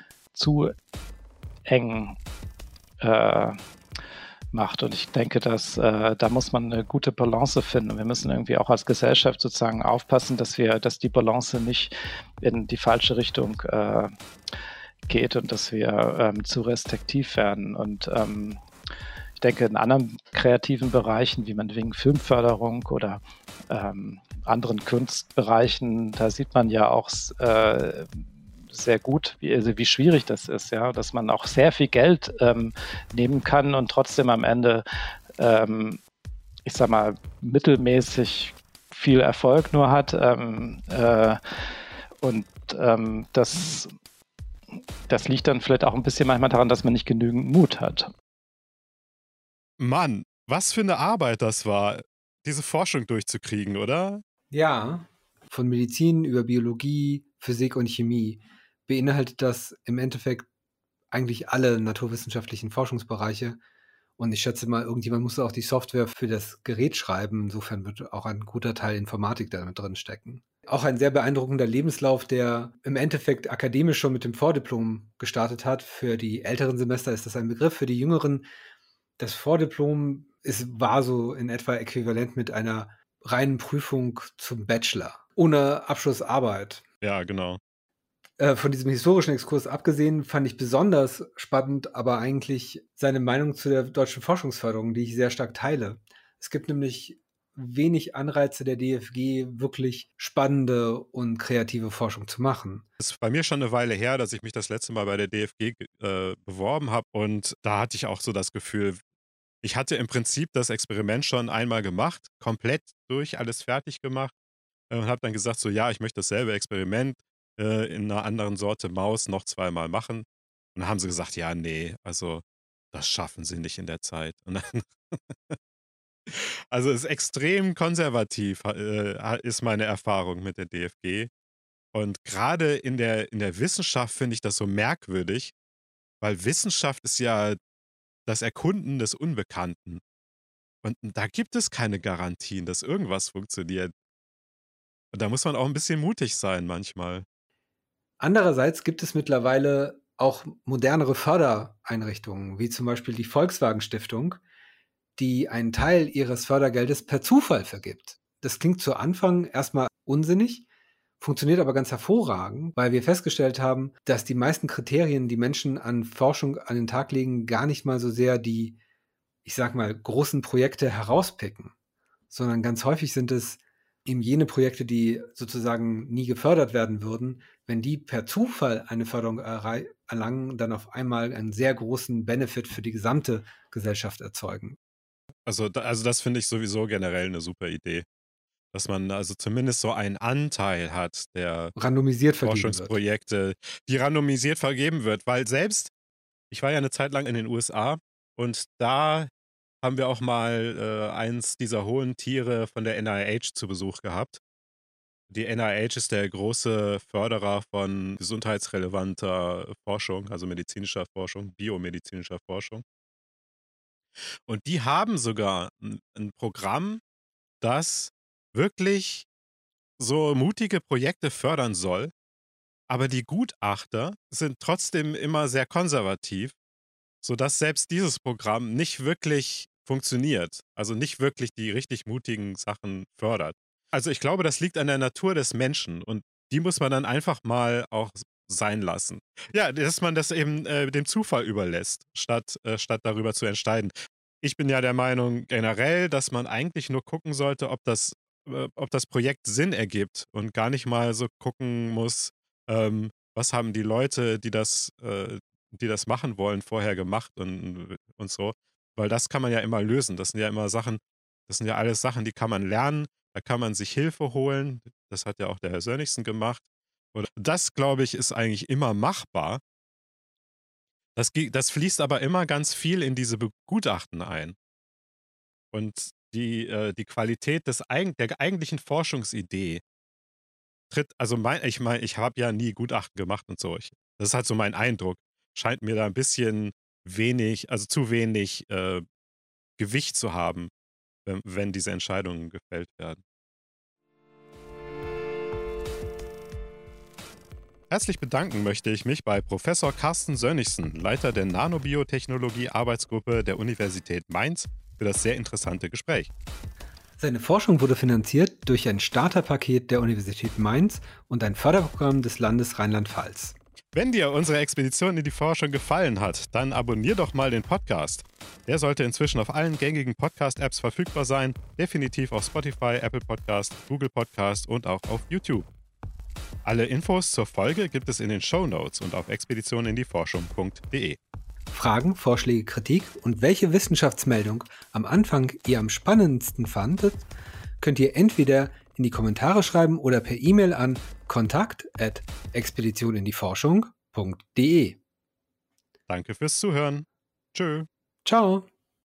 zu eng äh, macht. Und ich denke, dass äh, da muss man eine gute Balance finden. Wir müssen irgendwie auch als Gesellschaft sozusagen aufpassen, dass wir, dass die Balance nicht in die falsche Richtung äh, geht und dass wir ähm, zu restriktiv werden. Und ähm, ich denke, in anderen kreativen Bereichen, wie man wegen Filmförderung oder ähm, anderen Kunstbereichen, da sieht man ja auch äh, sehr gut, wie, also wie schwierig das ist, ja, dass man auch sehr viel Geld ähm, nehmen kann und trotzdem am Ende, ähm, ich sag mal, mittelmäßig viel Erfolg nur hat. Ähm, äh, und ähm, das, das liegt dann vielleicht auch ein bisschen manchmal daran, dass man nicht genügend Mut hat. Mann, was für eine Arbeit das war, diese Forschung durchzukriegen, oder? Ja, von Medizin über Biologie, Physik und Chemie beinhaltet das im Endeffekt eigentlich alle naturwissenschaftlichen Forschungsbereiche. Und ich schätze mal, irgendjemand muss auch die Software für das Gerät schreiben. Insofern wird auch ein guter Teil Informatik da mit drin stecken. Auch ein sehr beeindruckender Lebenslauf, der im Endeffekt akademisch schon mit dem Vordiplom gestartet hat. Für die älteren Semester ist das ein Begriff, für die jüngeren das Vordiplom ist, war so in etwa äquivalent mit einer reinen Prüfung zum Bachelor, ohne Abschlussarbeit. Ja, genau. Äh, von diesem historischen Exkurs abgesehen fand ich besonders spannend, aber eigentlich seine Meinung zu der deutschen Forschungsförderung, die ich sehr stark teile. Es gibt nämlich wenig Anreize der D F G, wirklich spannende und kreative Forschung zu machen. Es ist bei mir schon eine Weile her, dass ich mich das letzte Mal bei der D F G äh, beworben habe und da hatte ich auch so das Gefühl, ich hatte im Prinzip das Experiment schon einmal gemacht, komplett durch, alles fertig gemacht äh, und habe dann gesagt, so ja, ich möchte dasselbe Experiment äh, in einer anderen Sorte Maus noch zweimal machen. Und dann haben sie gesagt, ja, nee, also das schaffen sie nicht in der Zeit. Und dann also es ist extrem konservativ, äh, ist meine Erfahrung mit der D F G. Und gerade in der, in der Wissenschaft finde ich das so merkwürdig, weil Wissenschaft ist ja das Erkunden des Unbekannten. Und da gibt es keine Garantien, dass irgendwas funktioniert. Und da muss man auch ein bisschen mutig sein manchmal. Andererseits gibt es mittlerweile auch modernere Fördereinrichtungen, wie zum Beispiel die Volkswagen Stiftung, die einen Teil ihres Fördergeldes per Zufall vergibt. Das klingt zu Anfang erstmal unsinnig, funktioniert aber ganz hervorragend, weil wir festgestellt haben, dass die meisten Kriterien, die Menschen an Forschung an den Tag legen, gar nicht mal so sehr die, ich sag mal, großen Projekte herauspicken, sondern ganz häufig sind es eben jene Projekte, die sozusagen nie gefördert werden würden, wenn die per Zufall eine Förderung errei- erlangen, dann auf einmal einen sehr großen Benefit für die gesamte Gesellschaft erzeugen. Also, da, also das finde ich sowieso generell eine super Idee. Dass man also zumindest so einen Anteil hat der Randomisiert vergeben wird. Forschungsprojekte, die randomisiert vergeben wird. Weil selbst, ich war ja eine Zeit lang in den U S A und da haben wir auch mal äh, eins dieser hohen Tiere von der N I H zu Besuch gehabt. Die N I H ist der große Förderer von gesundheitsrelevanter Forschung, also medizinischer Forschung, biomedizinischer Forschung. Und die haben sogar ein, ein Programm, das wirklich so mutige Projekte fördern soll, aber die Gutachter sind trotzdem immer sehr konservativ, sodass selbst dieses Programm nicht wirklich funktioniert, also nicht wirklich die richtig mutigen Sachen fördert. Also ich glaube, das liegt an der Natur des Menschen und die muss man dann einfach mal auch sein lassen. Ja, dass man das eben äh, dem Zufall überlässt, statt, äh, statt darüber zu entscheiden. Ich bin ja der Meinung generell, dass man eigentlich nur gucken sollte, ob das, äh, ob das Projekt Sinn ergibt und gar nicht mal so gucken muss, ähm, was haben die Leute, die das, äh, die das machen wollen, vorher gemacht und, und so. Weil das kann man ja immer lösen. Das sind ja immer Sachen, das sind ja alles Sachen, die kann man lernen, da kann man sich Hilfe holen. Das hat ja auch der Herr Sönnigsen gemacht. Und das, glaube ich, ist eigentlich immer machbar. Das, ge- das fließt aber immer ganz viel in diese Begutachten ein. Und die, äh, die Qualität des eigen, der eigentlichen Forschungsidee tritt, also mein, ich meine, ich habe ja nie Gutachten gemacht und so. Ich, das ist halt so mein Eindruck. Scheint mir da ein bisschen wenig, also zu wenig äh, Gewicht zu haben, wenn, wenn diese Entscheidungen gefällt werden. Herzlich bedanken möchte ich mich bei Professor Carsten Sönnigsen, Leiter der Nanobiotechnologie-Arbeitsgruppe der Universität Mainz, für das sehr interessante Gespräch. Seine Forschung wurde finanziert durch ein Starterpaket der Universität Mainz und ein Förderprogramm des Landes Rheinland-Pfalz. Wenn dir unsere Expedition in die Forschung gefallen hat, dann abonnier doch mal den Podcast. Der sollte inzwischen auf allen gängigen Podcast-Apps verfügbar sein, definitiv auf Spotify, Apple Podcast, Google Podcast und auch auf YouTube. Alle Infos zur Folge gibt es in den Shownotes und auf expeditioninindieforschung punkt de. Fragen, Vorschläge, Kritik und welche Wissenschaftsmeldung am Anfang ihr am spannendsten fandet, könnt ihr entweder in die Kommentare schreiben oder per E-Mail an kontakt at expeditioninindieforschung punkt de. Danke fürs Zuhören. Tschö. Ciao.